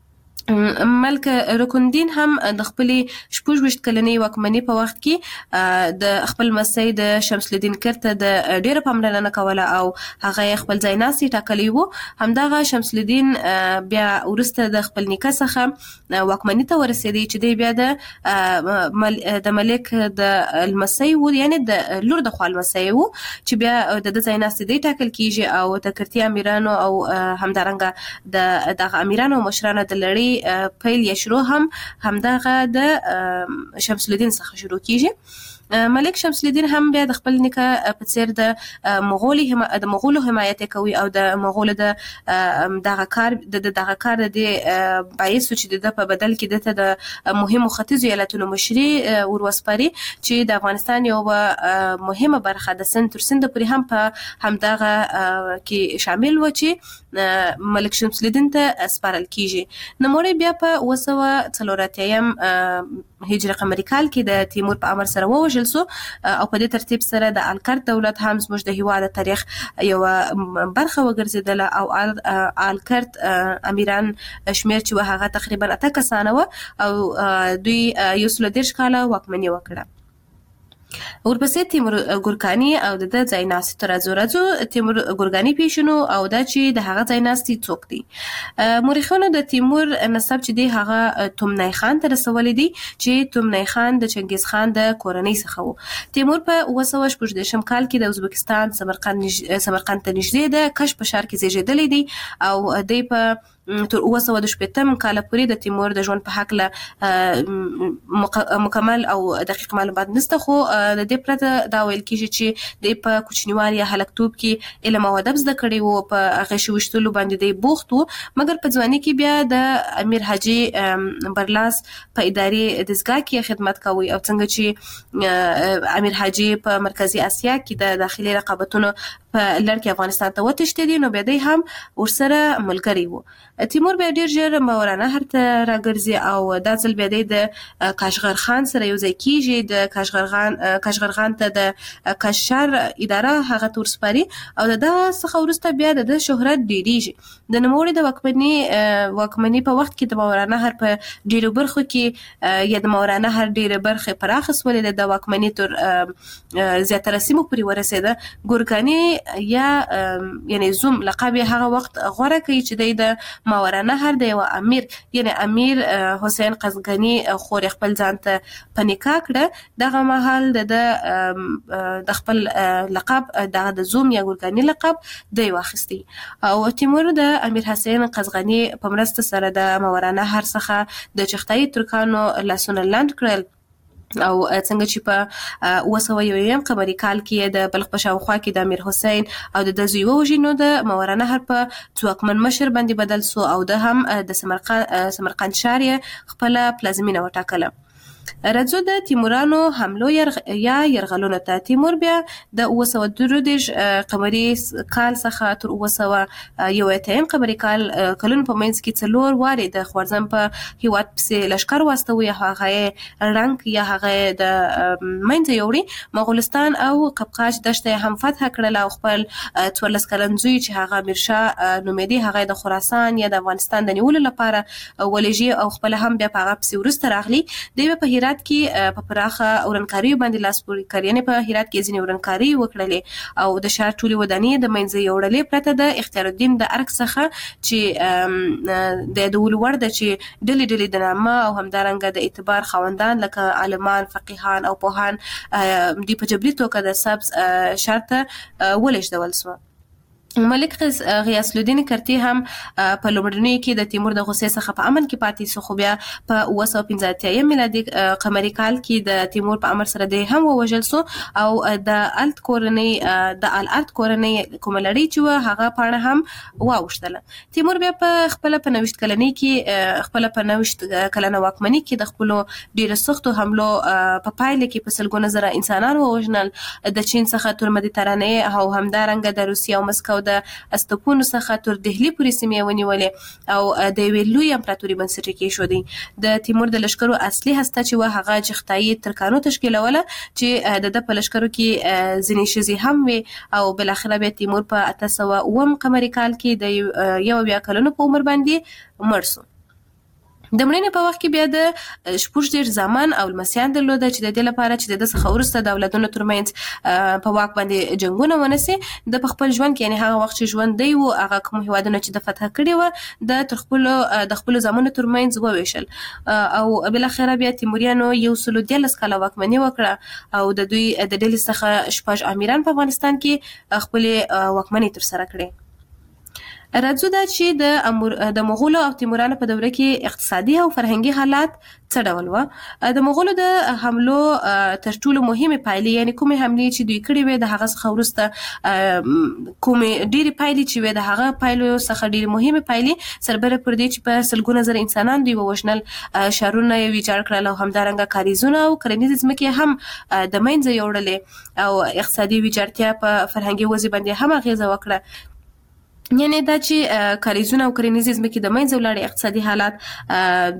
ملک رکندین هم د خپلې 26 کلنې واکمنۍ په وخت کې د خپل مسۍ د شمس الدین کرته د ډیره پاملرنه کوله او هغه خپل ځای ناسي ټاکلی وو. همدغه شمس الدین بیا ورسته د خپل نیکه څخه واکمنۍ ته ورسېدی چې دی بیا د ملک د المسۍ وو، یعنی د لور د خوا المسۍ وو چې بیا د ځای ناسي دی ټاکل کیږي او د کرتي امیرانو او همدارنګه د دغه امیرانو مشرانو د لړۍ پیل یا شروع همدغه د شمس الدین څخه شروع کیږي. ملک شمس الدین هم بیا د خپل نیکه په څیر د مغولو حمایت کوي او د مغولو د دغه کار د باعث چې د په بدل کې د مهمو ختیځو ایالتونو مشري وروسپاري چې د افغانستان یو مهمه برخه د سند تر سند پورې هم په همدغه کې شامل و چې ملک شمس الدین ته سپارل کیږي. نوموړی بیا په 983 هجری قمری کال کې د تیمور په امر سره ووژل سو او په دې ترتیب سره د الکرت دولت هم زموږ د هیواد تاریخ یو برخه وګرځیدله او الکرت امیران شمیر چې هغه تقریبا 8 کسانه و او دوی 130 کاله واکمني وکړه. ورپسې تیمور ګورکانی او د ځای ناستي تر راځو تیمور ګورکانی پیښنو او دا چې د هغه ځای ناستي څوک دی. مورخینو د تیمور نسب چې دی هغه تومنای خان ته رسولې دي چې تومنای خان د چنګیز خان د کورنۍ څخه و. تیمور په 918 کال کې د ازبکستان سمرقند ته نږدې د کش په ښار کې زیږیدلی دی او دی په تر 918 کال پورې د تیمور د ژوند په حق له مکمل او دقیق معلومات نشته، خو د دې پرته دا ویل کیږي چې د په کوچنیوالي هلکتوب کې علم او ادب زده کړی وو، په هغه شوشتلو باندې دی بوخت وو، مګر په ځواني کې بیا د امیر حاجی برلاس په ادارې دستګاه کې خدمت کوي او څنګه چې امیر حاجی په مرکزی اسیا کې د داخلي رقابتونو په لړ کې افغانستان ته وتښتېدی، نو بیا دی هم ورسره ملګری وو. تیمور بیا ډیر ژر مولانا هر ته راګرځي او دا ځل بیا دی د کاشغر خان سره یو ځای کیږي. د کاشغر خان ته د کاشار اداره هغه تورسپاري او دغه څخه وروسته بیا د شهرت ډیریږي. د نوموړي د واکمنۍ په وخت کې د مولانا هر په ډیرو برخو کې یا د مولانا هر ډیره برخه پراخه سولې د واکمنۍ تر زیاتره سیمو پورې ورسېده. ګورکانی یا یعنی زوم لقب هغه وخت غوړه کوي چې د ماورانهر د یو امیر یعنی امیر حسین قزغنی خور خپل ځان ته پنیکا کړه. دغه مهال د خپل لقب د زوم یا ګورکانی لقب دی واخیستی او تیمور د امیر حسین قزغنی په مرسته سره د ماورانهر څخه د چختای ترکانو لاسونه لاند کړل او څنګه چې په 901 قمری کال کې د بلخ په شاوخوا کې د امیر حسین او د زوی وژنو د موارنهر په ځواکمن مشر باندې بدل سو او د هم د سمرقند ښار خپل پلازمینه وټاکله. راځو د تیمورانو حملو یا يرغلونو ته. تیمور بیا د 932 قمری کال څخه تر 901 قمری کلونو په منځ کې څلور واري د خوارزم په هیواد پسې لشکر واستوي. هغه رنګ یا هغه د منځ یوړي مغولستان او قفقاز دشته هم فتح کړل او خپل 14 کلنځوي چې هغه میرشاه نومیدي هغه د خراسان یا د افغانستان د نیولو لپاره ولېږي او خپل هم بیا په هغه پسې ورسته راغلي. دی په هرات کې په پراخه اورنکاري باندې لاس پورې کړی، په هرات کې ځینې اورنکاري وکړلې او د شهر ټولې ودانۍ د منځ یوړلې پرته د اختیار الدین د ارګ څخه چې د دولو ورده چې ډلې د نامه او همدارنګه د اعتبار خوندان لکه عالمان، فقیهان او پوهان دی په جبري توګه د سبز شرط ولېږدول سو. ملک غیاث الدین کرتی هم په لومړنۍ کې د تیمور د غصې څخه په امن کې پاتې سو، خو بیا په 915 میلادي قمری کال کې د تیمور په امر سره د هم ووژل سو او د الت کورنۍ کومه لړۍ چې هغه پاڼه هم واوښتله. تیمور بیا په خپل په 90 کلنۍ کې خپل په 90 کلنه واکمنۍ کې د خپل ډیره سختو حملو په پایله کې په سلګونه زره انسانان ووژنل. د چین څخه تر مدیترانې او همدارنګه د روسیې او مسکو د استپونو څخه تر دهلی پورې سیمې ونیولې او د یوې لوی امپراتوري بنسټ کېښودی. د تیمور د لشکرو اصلي هسته چې هغه چختایي ترکانو تشکیلوله چې د په لشکرو کې ځینې ښځې هم وي او بل اخره بیا تیمور په 801 قمری کال کې د 1 کلونو په عمر باندې مړ شو. د مړینې په وخت کې بیا د شپږ ډیر زمان او لمسیان درلوده چې د دې لپاره چې د څخه ورسته د اولادونو ترمنځ په واک باندې جنگونه ونسي د خپل ژوند کې یعنی هغه وخت چې ژوند دی او هغه کوم هیوادونه چې د فتح کړي و د خپل زمانو ترمنځ وویشل او بل اخر بیا تیموریانو یو سلو د لسکاله واکمني وکړه او د دوی د ډلې څخه شپږ امیران په افغانستان کې خپل واکمني تر سره کړې. راځو دا چې د مغولو او تیمورانو په دوره کې اقتصادي او فرهنګي حالات څه ډول و. د مغولو د حملو تر ټولو مهمه پایلې یعنی کومه حملې چې دوی کړې وې د هغه څخه ورسته کومه ډېری پایلې چې وې د هغه پایلو څخه ډېری مهمه پایلې سربره پر دې چې په سلګونه زر انسانان دوی وژنل، شهرونه یې ویجاړ کړل او همدارنګه کاریزونه او کرنیزې ځمکې هم د منځه یوړلې او اقتصادي ویجاړتیا په فرهنګي وضع باندې هم اغیزه وکړه. یعنی دا چې کاریزونه او کرنیزې ځمکې د منځه ولاړې اقتصادي حالات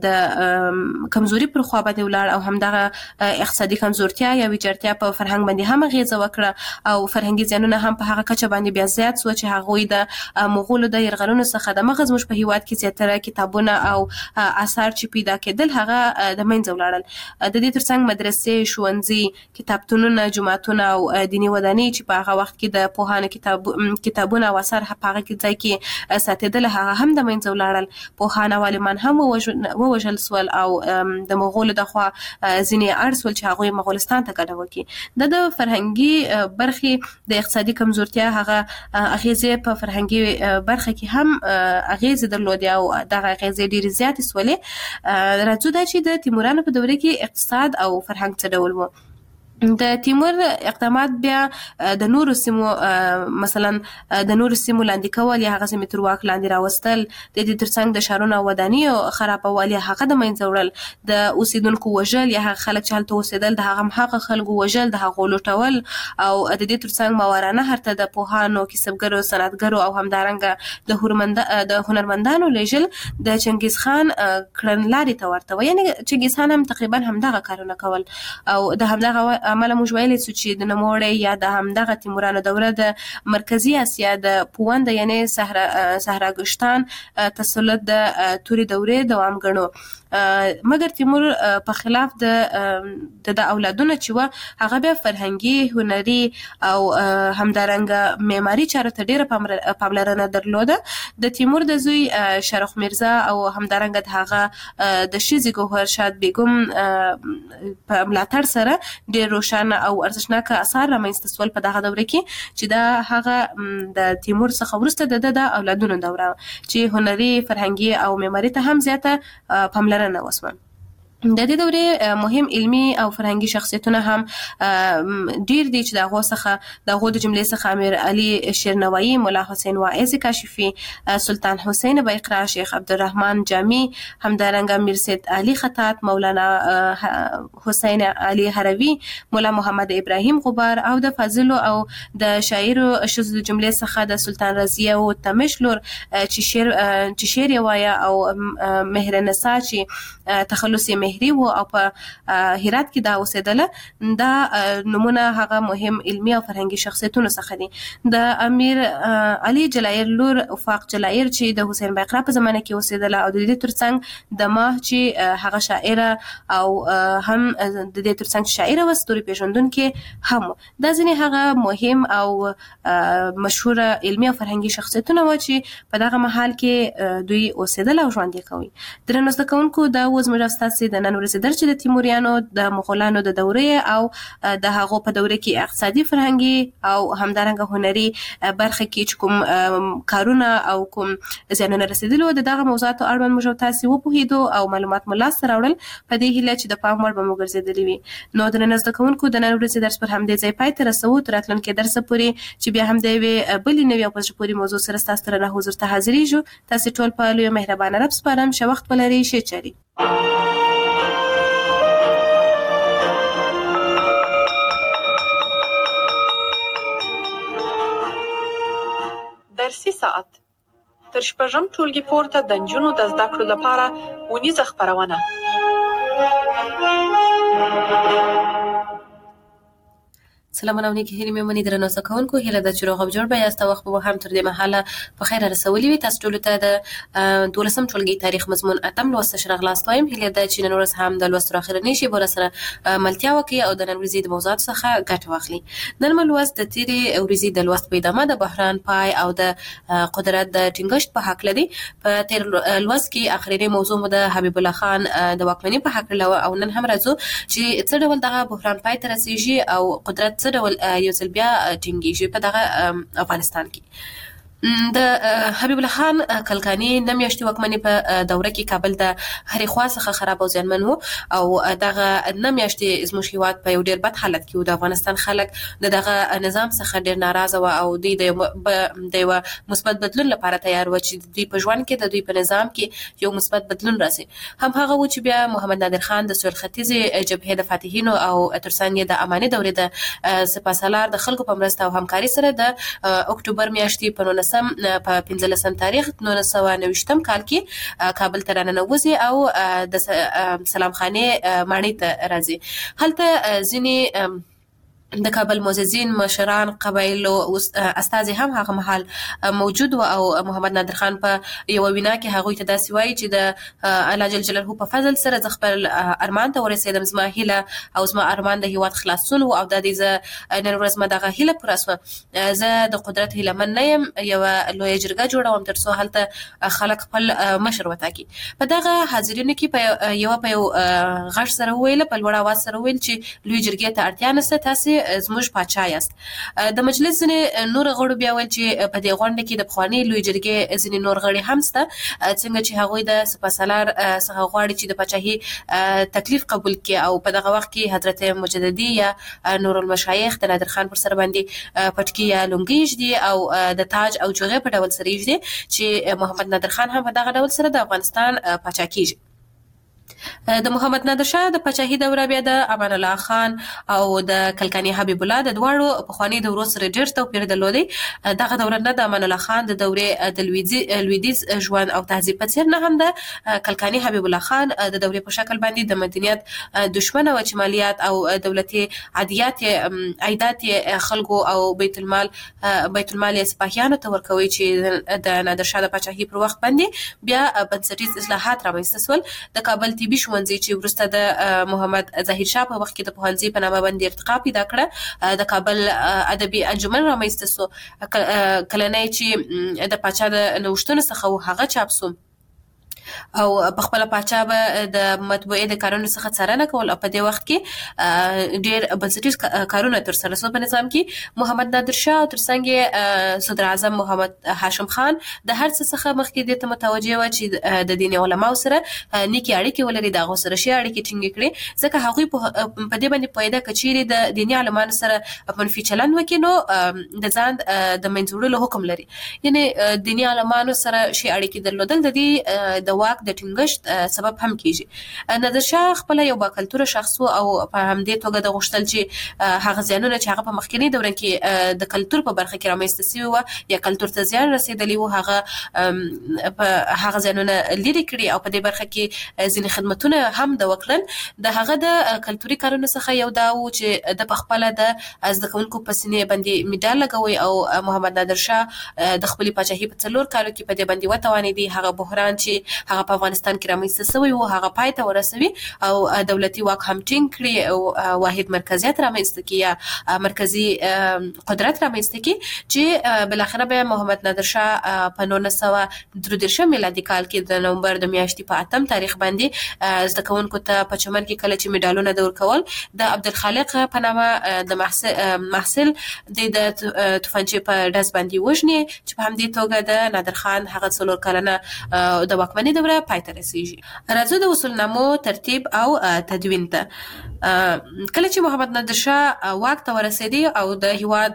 د کمزوري پر خوا باندې ولاړ او همدغه اقتصادي کمزورتیا یا ویجاړتیا په فرهنګ باندې هم اغیزه وکړه او فرهنګي زیانونه هم په هغه کچه باندې بیا زیات شو چې هغوی د مغولو د یرغلونو څخه د مغز مش په هیواد کې زیاتره کتابونه او آثار چې پیدا کېدل هغه د منځه ولاړل. د دې ترڅنګ مدرسې، ښوونځي، کتابتونونه، جوماتونه او دیني ودانۍ چې په هغه وخت کې د پوهانو کتابونه او آثار په هغه ځای کې ساتېدل هغه هم د منځه ولاړل. پوهان او عالمان هم ووژل سول او د مغولو د خوا ځینې اړ سول چې هغوی مغولستان ته کډه وکړي. د فرهنګي برخې د اقتصادي کمزورتیا هغه اغیزې په فرهنګي برخه کې هم اغیزې درلودې او دغه اغیزې ډېرې زیاتې سولې. راځو دا چې د تیمورانو په دوره کې اقتصاد او فرهنګ څه ډول و. د تیمور اقدامات بیا د نورو سیمو مثلا د نورو سیمو لاندې کول یا هغه سیمې تر واک لاندې راوستل، د دې ترڅنګ د ښارونو او ودانیو خرابول یا هغه د منځه وړل، د اوسیدونکو وژل یا هغه خلک چې هلته اوسېدل د هغه خلکو وژل، د هغو لوټول او د دې ترڅنګ ماورانه هرته د پوهانو، کسبګرو، صنعتګرو او همدارنګه د هنرمندانو لیږل د چنګیز خان کړنلارې ته ورته و. یعنی چنګیز خان هم تقریبا همدغه کارونه کول او د همدغه عمله موږ ویلی سو چې د نوموړی یا د همدغه تیمورانو دوره د مرکزی اسیا د پوند یعنی صحراګشتان تسلط د توري دورې دوام ګڼو. مګر تیمور په خلاف د اولادونو چې و هغه بیا فرهنګي، هنري او همدارنګه معماري چارو ته ډېره پاملرنه درلوده. د تیمور د زوی شرخ میرزا او همدارنګه د هغه د ښځې ګوهر شاد بیګم په ملاتړ سره ډېر روښانه او ارزښتناک اثار رامنځته سول په دغه دوره کې چې دا هغه د تیمور څخه وروسته د اولادونو دوره چې هنري، فرهنګي او معماري ته هم زیاته پاملرنه وسوه. د دې دورې مهم علمي او فرهنګي شخصیتونه هم ډیر دي چې دغه څخه د جملې څخه امیر علي شیرنوایی، مولا حسین واعظ کاشفی، سلطان حسین بایقرا، شیخ عبدالرحمن جامی، همدارنګه میر سید علي خطاط، مولانا حسین علي هروی، مولا محمد ابراهیم غبار او د فاضلو او د شاعرو شذ جملې څخه د سلطان رضیه او تمشلور چې شعر وایا او مهرنسا چې تخلص مهری و او په هرات کې دا اوسېدله. دا نمونه هغه مهم علمي او فرهنګي شخصیتونو څخه دي. د امیر علي جلایر لور افاق جلایر چې د حسین بایقرا په زمانه کې اوسېدله او د دې ترڅنګ د ماه چې هغه شاعره او هم د دې ترڅنګ شاعره و ستوري پیژندونکې هم. دا ځینې هغه مهم او مشهور علمي او فرهنګي شخصیتونه و چې په دغه مهال کې دوی اوسېدل او ژوند یې کوي. درنو زده کوونکو دا و زموږ ستاسو د نن ورځې درس چې د تیموریانو د مغولانو د دورې او د هغو په دوره کې اقتصادي، فرهنګي او همدارنګه هنري برخه کې چې کوم کارونه او کوم زیانونه رسیدلي د دغه موضوعاتو اړوند موږ تاسو وپوهیدو او معلومات مو لاسته راوړل په دې هیله چې د پام وړ به مو ګرځېدلي وي. نو د نن زده کوونکو د نن ورځې درس پر همدې ځای پای ته رسوو. تر راتلونکي درس پورې چې بیا هم د یوې بلې نوې او په زړه پورې موضوع سره ستاسو سره حضور ته حاضرېږو. تاسو ټول په لویه مهربانه رب سپارم. ښه وخت ولرئ. ښه چاري. درسي ساعت تر شپږم ټولګي پورته د نجونو د زده کړو لپاره ونیزه خپرونه. سلامونه ونی کې هلي مې درنو سکونکو هله د چروغ جوړ به یاسته وخت به هم تر دې محله په خیر رسولي وي تاسو ټول ته د 12 ټولګي تاریخ مضمون اتم لوست شرغ لاستایم هله د چین نورس هم د لوست اخرنی شي بر سره ملتیا وکي او د نن ورځې د موضوعات څخه ګټه واخلي نن ملوست د تیری ورځې د لوست په ادامه د بحران پای او د قدرت د ټینګښت په حق لري په تیر لوست کې اخرنی موضوع د حبیب الله خان د واکمنۍ په حق لري او نن هم راځو چې څه ډول دغه بحران پای ته رسیږي او قدرت څه ډول یو ځل بیا ټینګیږي په دغه افغانستان کې د حبیب الله خان کلکانی نمیاشتي واکمنۍ په دوره کې کابل د هرې خوا څخه خراب او زیانمن وو او دغه نمیاشتي زموږ هیواد په یو ډیر بد حالت کې و د افغانستان خلک دغه نظام څخه ډیر ناراضه و او د یو مثبت بدلون لپاره تیار و چې دوی په ژوند کې د دوی په نظام کې یو مثبت بدلون راسي هم هغه و چې بیا محمد نادر خان د سویل ختیځ جبهه د فاتحینو او ترڅنګ د اماني دورې د سپاسالار د خلکو په مرسته او همکاري سره د اکتوبر میاشتې په په 15 تاریخ 1990 کال کې کابل ته راننوځي او د سلام خانه ماڼۍ ته راځي هلته ځینی د کابل معززین مشران قبایلو استازي هم هغه محل موجود و او محمد نادر خان په یو وینا کې هغه ته داسې وایي چې د الله جل جلاله په فضل سره ز خپل ارمان ته ورسېدم زما هیله او زما ارمان د هیواد خلاصون او د دې ز نن ورځ ما دغه هیله پرسوه زه د قدرت هیله من نه يم یو لوی جرګه جوړوم تر څو هلته خلک خپل مشر وټاکي په دغه حاضرینو کې په یو غږ سره ویل په لوړ اواز سره ویل چې لوی جرګې ته اړتیا نشته تاسو زموږ پاچا یاست د مجلس نور غړو بیا ول چې په دې غونډه کې د بخوانی لوی جرګې ځینې نور غړي هم سته څنګه چې هغوی د سپاسالار څخه غواړي چې د پاچاهي تکلیف قبول کړي او په دغه وخت کې حضرت مجددي یا نور المشایخ د نادر خان پر سر باندې پټکی یا لونګیج دي او د تاج او جوغه په ډول سره یې دي چې محمد نادر خان هم په دغه ډول سره د افغانستان پاچا کیږي د محمد نادر شاه د پاچاهي دوره بیا د امان الله خان او د کلکانی حبیب الله د دواړو په خواني دورو سره ډیر توپیر درلودي دغه دوره نه د امان الله خان د دورې د لویدیز ژوند او تهذیب په څیر نه هم د کلکانی حبیب الله خان د دورې په شکل باندې د مدنیت دشمن او چمالیات او دولتي عادیات عیدات خلکو او بیت المال سپاهیانو ته ورکوي چې د نادر شاه د پاچاهي پر وخت باندې بیا بنسټیز اصلاحات رامنځته شول د کابل طبي ښوونځي چې ورسته د محمد ظاهر شاه په وخت کې د پوهنځي په نامه باندې ارتقا پیدا کړه د کابل ادبي انجمن رامنځته شو کلنۍ چې د پاچا د نوښتونو څخه هغه چاپ شو او په خپل پاچا به د مطبوعې د کارونو څخه څارنه کول او په دې وخت کې ډېر بنسټیز کارونه تر سره شو په نظام کې محمد نادر شاه او ترڅنګ صدر اعظم محمد هاشم خان د هر څه څخه مخکې د متوجه و چې د دین علماء سره نیکی اړیکې ولري د غو سره شي اړیکې ټینګ کړي ځکه هغوی په دې باندې پیدا کچيري د دیني علماء سره منفي چلند وکینو د ځان د منځوړلو حکم لري یعنی دیني علماء سره شي اړیکې درلودل د دې د واک د ټینګښت سبب هم کیږي نادر شاه خپل یو باکلتوره شخص او په همدې توګه د غوښتل چې هغه ځانونه چې هغه په مخکنی دوره کې د کلچر په برخه کې رامنځته شوی و یا کلچر ته زیان رسیدلی و هغه په ځانونه لري کړی او په دې برخه کې ځینې خدماتونه هم د وکړل د هغه د کلچري کارونو څخه یو دا و چې د خپل د ازدکونکو په سینې باندې میډال لګوي او محمد نادر شاه د خپل پاچاهي په 4 کالو کې په دې باندې وتوانیدي هغه بحران چې هغه په افغانستان کې رامنځته شوی او هغه پای ته ورسوي او دولتي واک هم ټینګ کړي او واحد مرکزیت رامنځته کړي یا مرکزی قدرت رامنځته کړي چې بل اخر به محمد نادر شاه په 1913 میلادي کال کې د نومبر د میاشتې په 8 تاریخ باندې زدکونکو ته په چمن کې کله چې میډالونه د ورکول د عبدالخالق په نامه د محصل د توفنچې په داس باندې وژني چې په همدې توګه د نادر خان هغه څلور کلنه د واکمنۍ دوره پای ته رسیږي راځو د اصولنامو ترتیب او تدوین ته کله چې محمد نادر شاه واک ته ورسېدی او د هیواد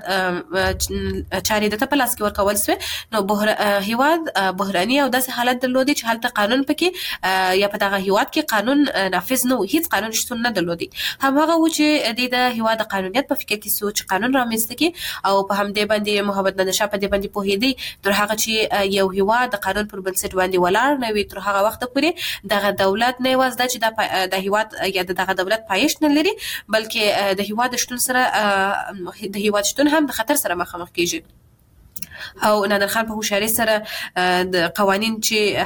چارې د تپلاس کې ورکول شو نو هیواد بحراني او داسې حالت درلودي چې هلته قانون پکې یا په دغه هیواد کې قانون نافذ نه و هیڅ قانون شتون نه درلودي همغه و چې د هیواد قانونیت په فکر کې سوچ قانون رامنځته کی او په همدې باندې محمد نادر شاه په دې باندې پوهېدی تر هغه چې یو هیواد د قانون پر بنسټ باندې ولاړ نه وي تر هغه وخت پورې دغه دولت نه وځي چې د هیواد یا دغه دولت پایښت ګنجشت نه لري بلکې د هیواد شتون سره د هیواد شتون هم د خطر سره مخامخ کیږي او نادر خان په هوښیارۍ سره د قوانین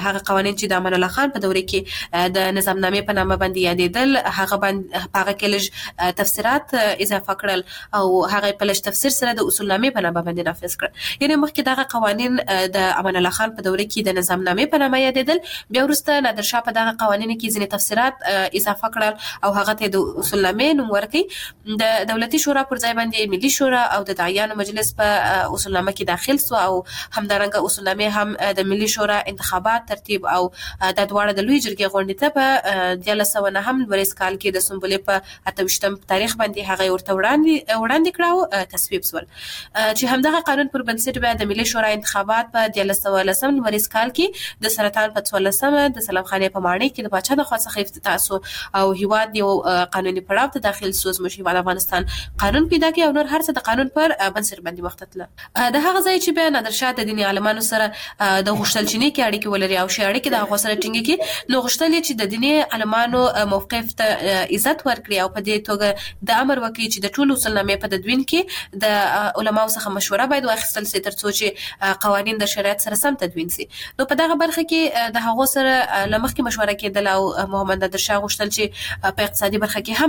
چې د امان الله خان په دوره کې د نظام نامې په نامه باندې یادېدل هغه کې لږ تفسیرات اضافه کړل او هغه په لږ تفسیر سره د اصول نامې په نامه باندې نافذ کړ یعنی مخکې دغه قوانین د امان الله خان په دوره کې د نظام نامې په نامه یادېدل بیا وروسته نادر شاه په دغه قوانینو کې ځینې تفسیرات اضافه کړل او هغه ته د اصول نامې نوم ورکړ د دولتي شورا پر ځای باندې ملي شورا او د داعیانو مجلس په اصول نامه کې داخل سو او همدارنګه اصولنامې هم د ملي شورا انتخابات ترتیب او د دواړه د لوی جرګې غونډې ته په 1909 لوریز کال کې د سنبلې په 28 تاریخ باندې هغه ورته وړاندې کړو تصویب شول چې همدغه قانون پر بنسټ بیا د ملي شورا انتخابات په 1913 لوریز کال کې د سرطان په 14 د سلام خانې په ماڼۍ کې د پاچا د خوا څخه افتتاح شو او هیواد یو قانوني پړاو ته داخل شو زموږ هیواد افغانستان قانون پیدا کړ او نور هر څه د قانون پر بنسټ باندې مخ ته تلل د هغه ځای چې بیا نادر شاه د دیني عالمانو سره د غوښتل چې نه کې اړیکې ولري او شي اړیکې د هغه سره ټینګې کې نو غوښتل چې د دیني عالمانو موقف ته عزت ورکړي او په دې توګه د امر وکړي چې د ټولو اصولنامې په تدوین کې د علماو څخه مشوره باید واخیستل شي ترڅو چې قوانین د شریعت سره سم تدوین شي نو په دغه برخه کې د هغه سره لمخکې مشوره کېدل او محمد نادر شاه غوښتل چې په اقتصادي برخه کې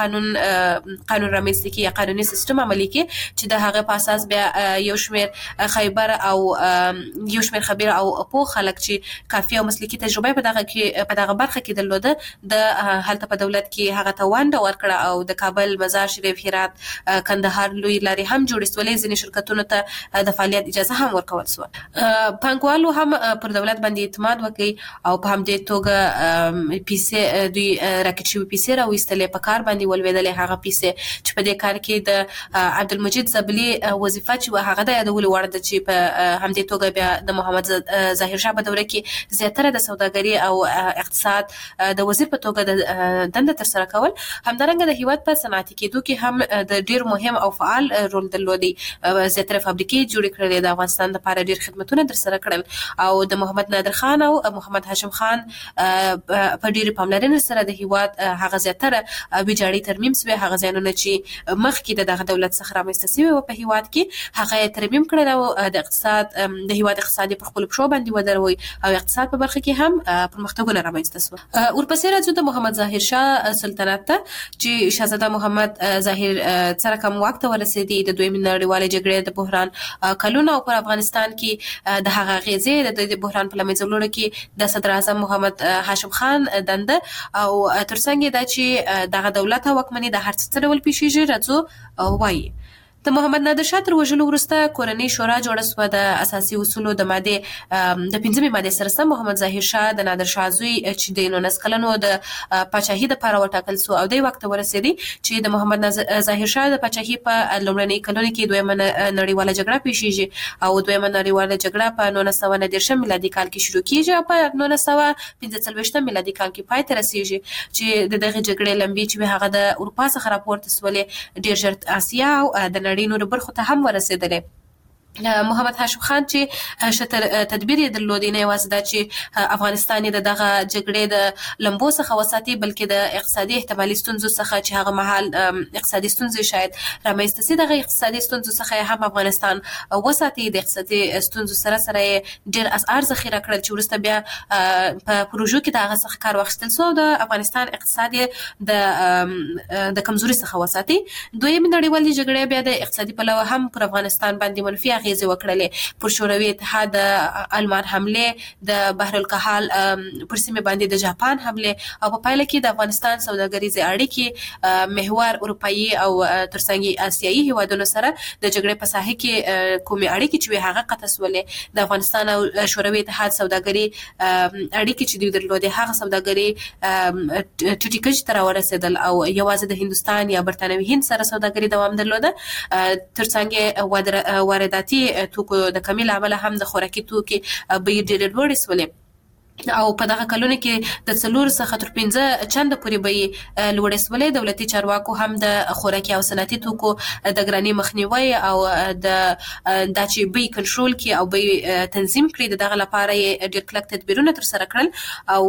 هم قانون رامنځته کړي یا قانوني سیستم عملي کړي چې د هغه په اساس بیا یو شمېر خیبر او یو شمېر خبیر او پوه خلک چې کافي او مسلکي تجربه په دغه برخه کې درلوده د هلته په دولت کې هغه ته ونډه ورکړه او د کابل مزار شریف هرات کندهار لوی لارې هم جوړې سولې ځینې شرکتونو ته د فعالیت اجازه هم ورکول شو پانګوالو هم پر دولت باندې اعتماد وکړي او په همدې توګه پیسې دوی راکټ شوي پیسې راویستلې په کار باندې ولوېدلې هغه پیسې چې په دې کار کې د عبدالمجید زبلی وظیفه چې هغه د یادولو وړ ده چې په همدې توګه بیا د محمد ظاهر شاه په دوره کې زیاتره د سوداګري او اقتصاد د وزیر په توګه د دنده ترسره کول همدارنګه د هیواد په صنعتي کېدو کې هم د ډیر مهم او فعال رول درلودي زیاتره فابریکې جوړې کړې د افغانستان لپاره ډیر خدمتونه ترسره کړل او د محمد نادر خان او محمد هاشم خان په ډیر پاملرنې سره د هیواد هغه زیاتره ویجاړي ترمیم شوی هغه ځایونه چې مخکې دغه دولت څخه رامنځته شوی په هیواد کې هغه ترمیم کړل او د اقتصاد د هیواد اقتصادي په خپل پښو باندې ودروي او اقتصاد په برخه کې هم پرمختګونه رامنځته شو ورپسې راځو د محمد ظاهر شاه سلطنت ته چې شاهزاده محمد ظاهر سره کوم وخت ورسېدي د دویمې نړیوالې جګړې د بحران کلونه او پر افغانستان کې د هغه غیزې د بحران په لمنځه کې د صدر اعظم محمد هاشم خان دنده او ترڅنګ دا چې دغه دولت حکومت د هر څه ډول پیښیږي راځو وایي د محمد نادر شاه تر وژلو وروسته کورنۍ شورا جوړه شوه د اساسي اصولو د ماده د 15 ماده سره سم محمد ظاهر شاه د نادر شاه زوی چې د 19 کلنو د پاچاهي د لپاره وټاکل شو او د وخت ورسېدي چې د محمد ظاهر شاه د پاچاهي په لومړنۍ کلونو کې دویمه نړیواله جګړه پیښیږي او دویمه نړیواله جګړه په 1919 میلادي کال کې شروع کیږي او په 1945 میلادي کال کې پای ته رسیږي چې دغه جګړې لمبي چې هغه د اروپا څخه راپورته سولې ډیر ژر آسیا او د نړۍ نور برخو ته هم ورسېدلې محمد هاشم خان چې شتر تدبیر یې درلودي نه یوازې دا چې افغانستان د دغه جګړې د لمبو څخه وساتي بلکې د اقتصادي احتمالي ستونزو څخه چې هغه مهال اقتصادي ستونزې شاید رامنځته شي دغه اقتصادي ستونزو څخه هم افغانستان وساتي د اقتصادي ستونزو سره ډېر اسعار ذخیره کړل چې وروسته بیا په پروژو کې د هغه څخه کار واخیستل شو د افغانستان اقتصاد د کمزوري څخه وساتي دویمه نړیوالې جګړې بیا د اقتصادي پلوه هم پر افغانستان باندې منفي اغیزې وکړلې پر شوروي اتحاد د آلمان حمله د بحر الکاهل پر سیمه باندې د جاپان حمله او په پایله کې د افغانستان سوداګریزي اړیکې محور اروپאי او ترڅنګ آسیایي هیوادونو سره د جګړې په ساحه کې کومې اړیکې چې هغه قطع سولې د افغانستان او شوروي اتحاد سوداګري اړیکې چې دوی درلودې هغه سوداګري ټیټیکج تر ورسېدل او یوازې د هندستان یا برتانوي هند سره سوداګري دوام درلوده ترڅنګ وارداتي توکو د کمی له امله هم د خوراکي توکو بیې ډېرې لوړې شولې او په دغه کلونو کې د 4 څخه تر 15 چنده پورې به لوړسولې دولتي چارواکو هم د خوراکي او صنعتي توکو د ګرانۍ مخنیوي او د چې بي کنټرول کې او بي تنظیم کړي دغه لپاره ډېر کلک تدبیرونه تر سره کړل او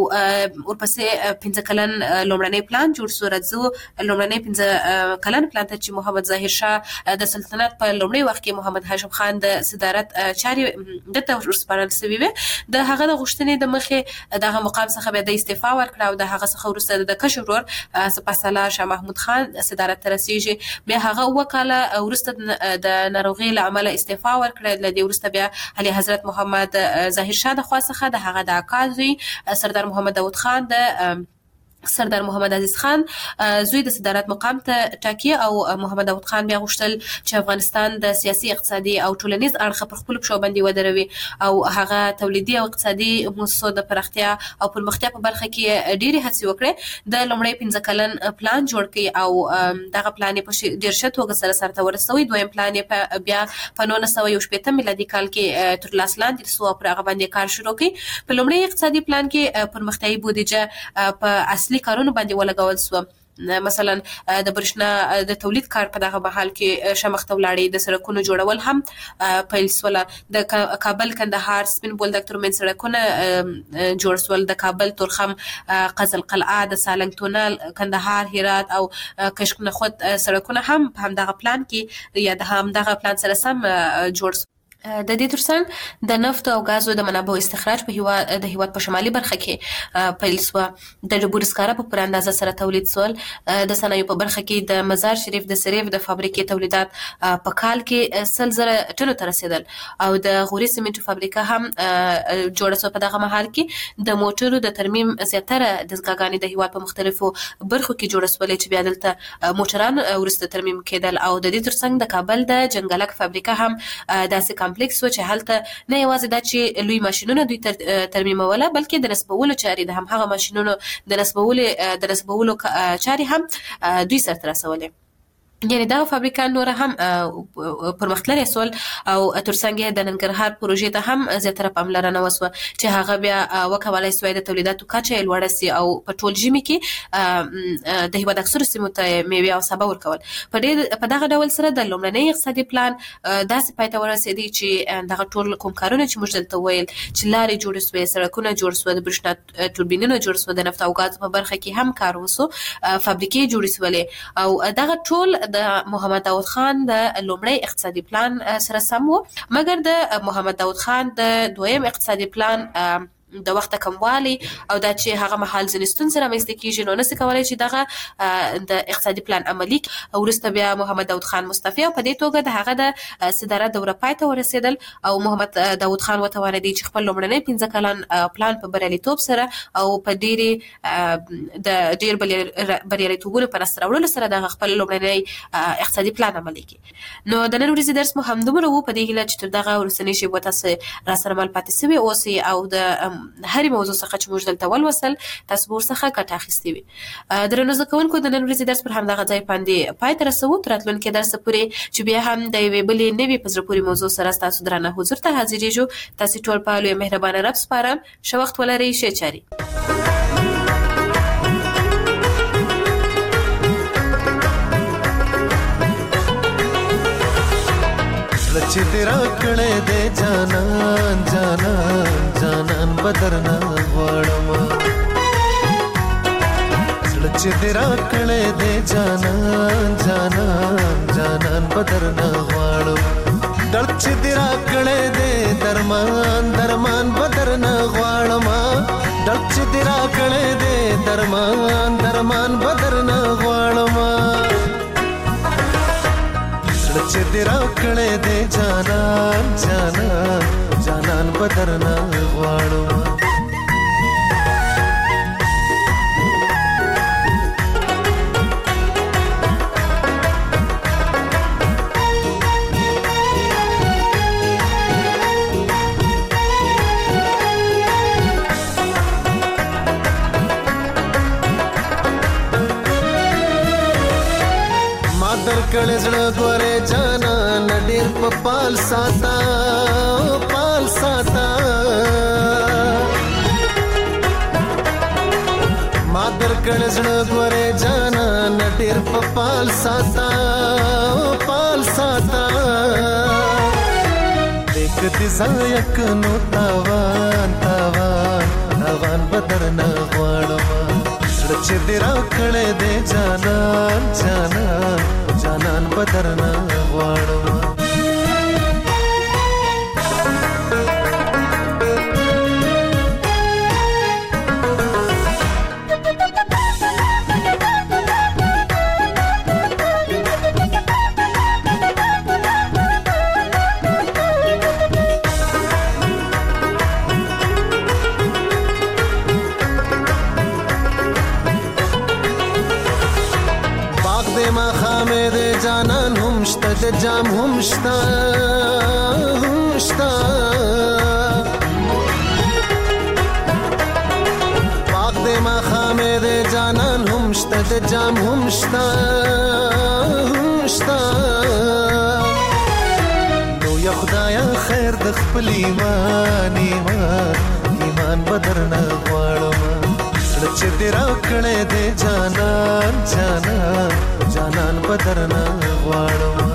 ورپسې 15 کلن لومړنی پلان جوړ شو. راځو لومړنی 15 کلن پلان ته چې محمد ظاهر شاه د سلطنت په لومړي وخت کې محمد هاشم خان د صدارت چاري د ورسپارل شوی و. د هغه د غوښتنې د مخې دغه مقام څخه به د استعفا ورکړه او د هغه څخه وروسته د کشر ورور سپاسالار شاه محمود خان صدارت ته رسیږي. بیا هغه وکاله وروسته د ناروغي له امله استعفا ورکړه. له دې وروسته بیا علي حضرت محمد ظاهر شاه د خوا څخه د هغه د اکا زوی سردار محمد داود خان د سردار محمد عزیز خان زوی د صدارت مقام ته ټاکی او محمد داود خان بیا غوښتل چې افغانستان د سیاسي اقتصادي او ټولنیز اړخ پر خپل پښو باندې ودروي او هغه تولیدي او اقتصادي موسسو د پراختیا او پرمختیا په برخه کې ډېری هڅې وکړې. د لومړی 15 کلن پلان جوړ کړي او دغه پلان په ډېر ښه توګه سره ورسوي. دویم پلان بیا په 1918 میلادي کال کې تر لاس لاندې شو او پر هغه باندې کار شروع کړي. په لومړی اقتصادي پلان کې پرمختیایي بودیجه په اصلي کارونو باندې ولګول شو. مثلا د برښنا د تولید کار په دغه محل کې شمخته ولاړې د سړکونو جوړول هم پیل شول. د کابل کندهار سپین بولدک ترمن سړکونه جوړ شول. د کابل تورخم قزل قلعه د سالنګ تونل کندهار هرات او کشک نخود سړکونه هم په همدغه پلان کې یا د همدغه پلان سره سم جوړ شول. د دې ترڅنګ د نفت او غازو د منابعو استخراج په هیواد په شمالي برخه کې پیل شو. د ډبرو سکاره په پوره اندازه سره تولید شول. د صنایعو په برخه کې د مزار شریف د سریف د فابریکې تولیدات په کال کې 100,000 ټنو ته رسیدل او د غوري سیمنټو فابریکه هم جوړه شوه. په دغه مهال کې د موټرو د ترمیم زیاتره دستګاګانې د هیواد په مختلفو برخو کې جوړه شولې چې بیا دلته موټران ورسته ترمیم کېدل او د دې ترڅنګ د کابل د جنګلک فابریکه هم داسې کمپلیکس و چې هلته نه یوازې دا چې لوی ماشینونه دوی ترمیموله بلکې د نسبولو چارې د همهغه ماشینونو د نسبولو چارې هم دوی سرته رسولې. یعنی دا فابریکان نور هم پرمختللي سول او ترڅنګ د ننګرهار پروژې ته هم زیاتره پاملرنه وسوه چې هغه بیا وکولای سوی د تولیداتو کچه لوړه سي او په ټول ژمي کې د هیواد اکثر سیمو ته میوه او سبا ورکول. په دغه ډول سره د لومړنۍ اقتصادي پلان داسې پای ته ورسېدی چې دغه ټول کوم کارونه چې موږ دلته ویل چې لارې جوړې سوې سړکونه جوړ سوه د برښنا توربینونه جوړ سوه د نفت او ګاز په برخه کې هم کار وسو فابریکې جوړې سولې او دغه ټول د محمد داود خان د لومړی اقتصادي پلان سره سم و. مګر د محمد داود خان د دویم اقتصادي پلان د وخت کموالی او دا چې هغه محل زنستون سره مېسته کیږي نو نس کولای چې دغه د اقتصادي پلان عملی ورسته بیا محمد داود خان مستعفی او په دې توګه د هغه د صدارت دوره پای ته ورسېدل او محمد داود خان وتوانېدی چې خپل لومړنی 15 کلن پلان په بریالیتوب سره او په ډېر بریالیتوبونو په لاسته راوړلو سره د خپل لومړنی اقتصادي پلان عملی کړي. نو د نن ورځې درس مو همدومره و په دې هیله چې تر دغه وروستنۍ شېبو تاسو راسره مل پاتې سوي اوسئ او د هرې موضوع څخه چې موږ دلته ولوسل تاسو به ورڅخه ګټه اخیستې وي. درنو زده کوونکو د نن ورځې درس پر همدغه ځای باندې پای ته رسوو. تر راتلونکي درسه پورې چې بیا هم د یوې بلې نوې په زړه پورې موضوع سره ستاسو درانه حضور ته حاضرېږو. تاسې ټول په لوی مهربانه رب سپارم. ښه وخت ولرئ. ښې چارې. چې دې راکړې دې جانان جانان جانان بدرنا غواړم چې دې راکړې دې جانان جانان جانان بدرنا غواړم ډړ چې دې راکړې دې درمان درمان بدرنا غواړم ډړ چې دې راکړې دې درمان درمان بدرنا غواړم چې دې راکړې دې جانان جانان جانان بدرنا غواړم کړه زړه ګوره جانا نډیر په پال ساتا کړ زړه ګورې جانان ډېر په پال ساته دیک دې زایک نو تاوان بدر نه غواړم زړه چې دې راکړې دې جانان بدر نه غواړم جانان هم شته د جام هم شته پاک دې ما خامې دې جانان هم شته د جام هم شته نو یا خدایا خیر د خپل ایمان بدر نه غواړم زړه چې دې راکړې دې جانان بدر نه غواړم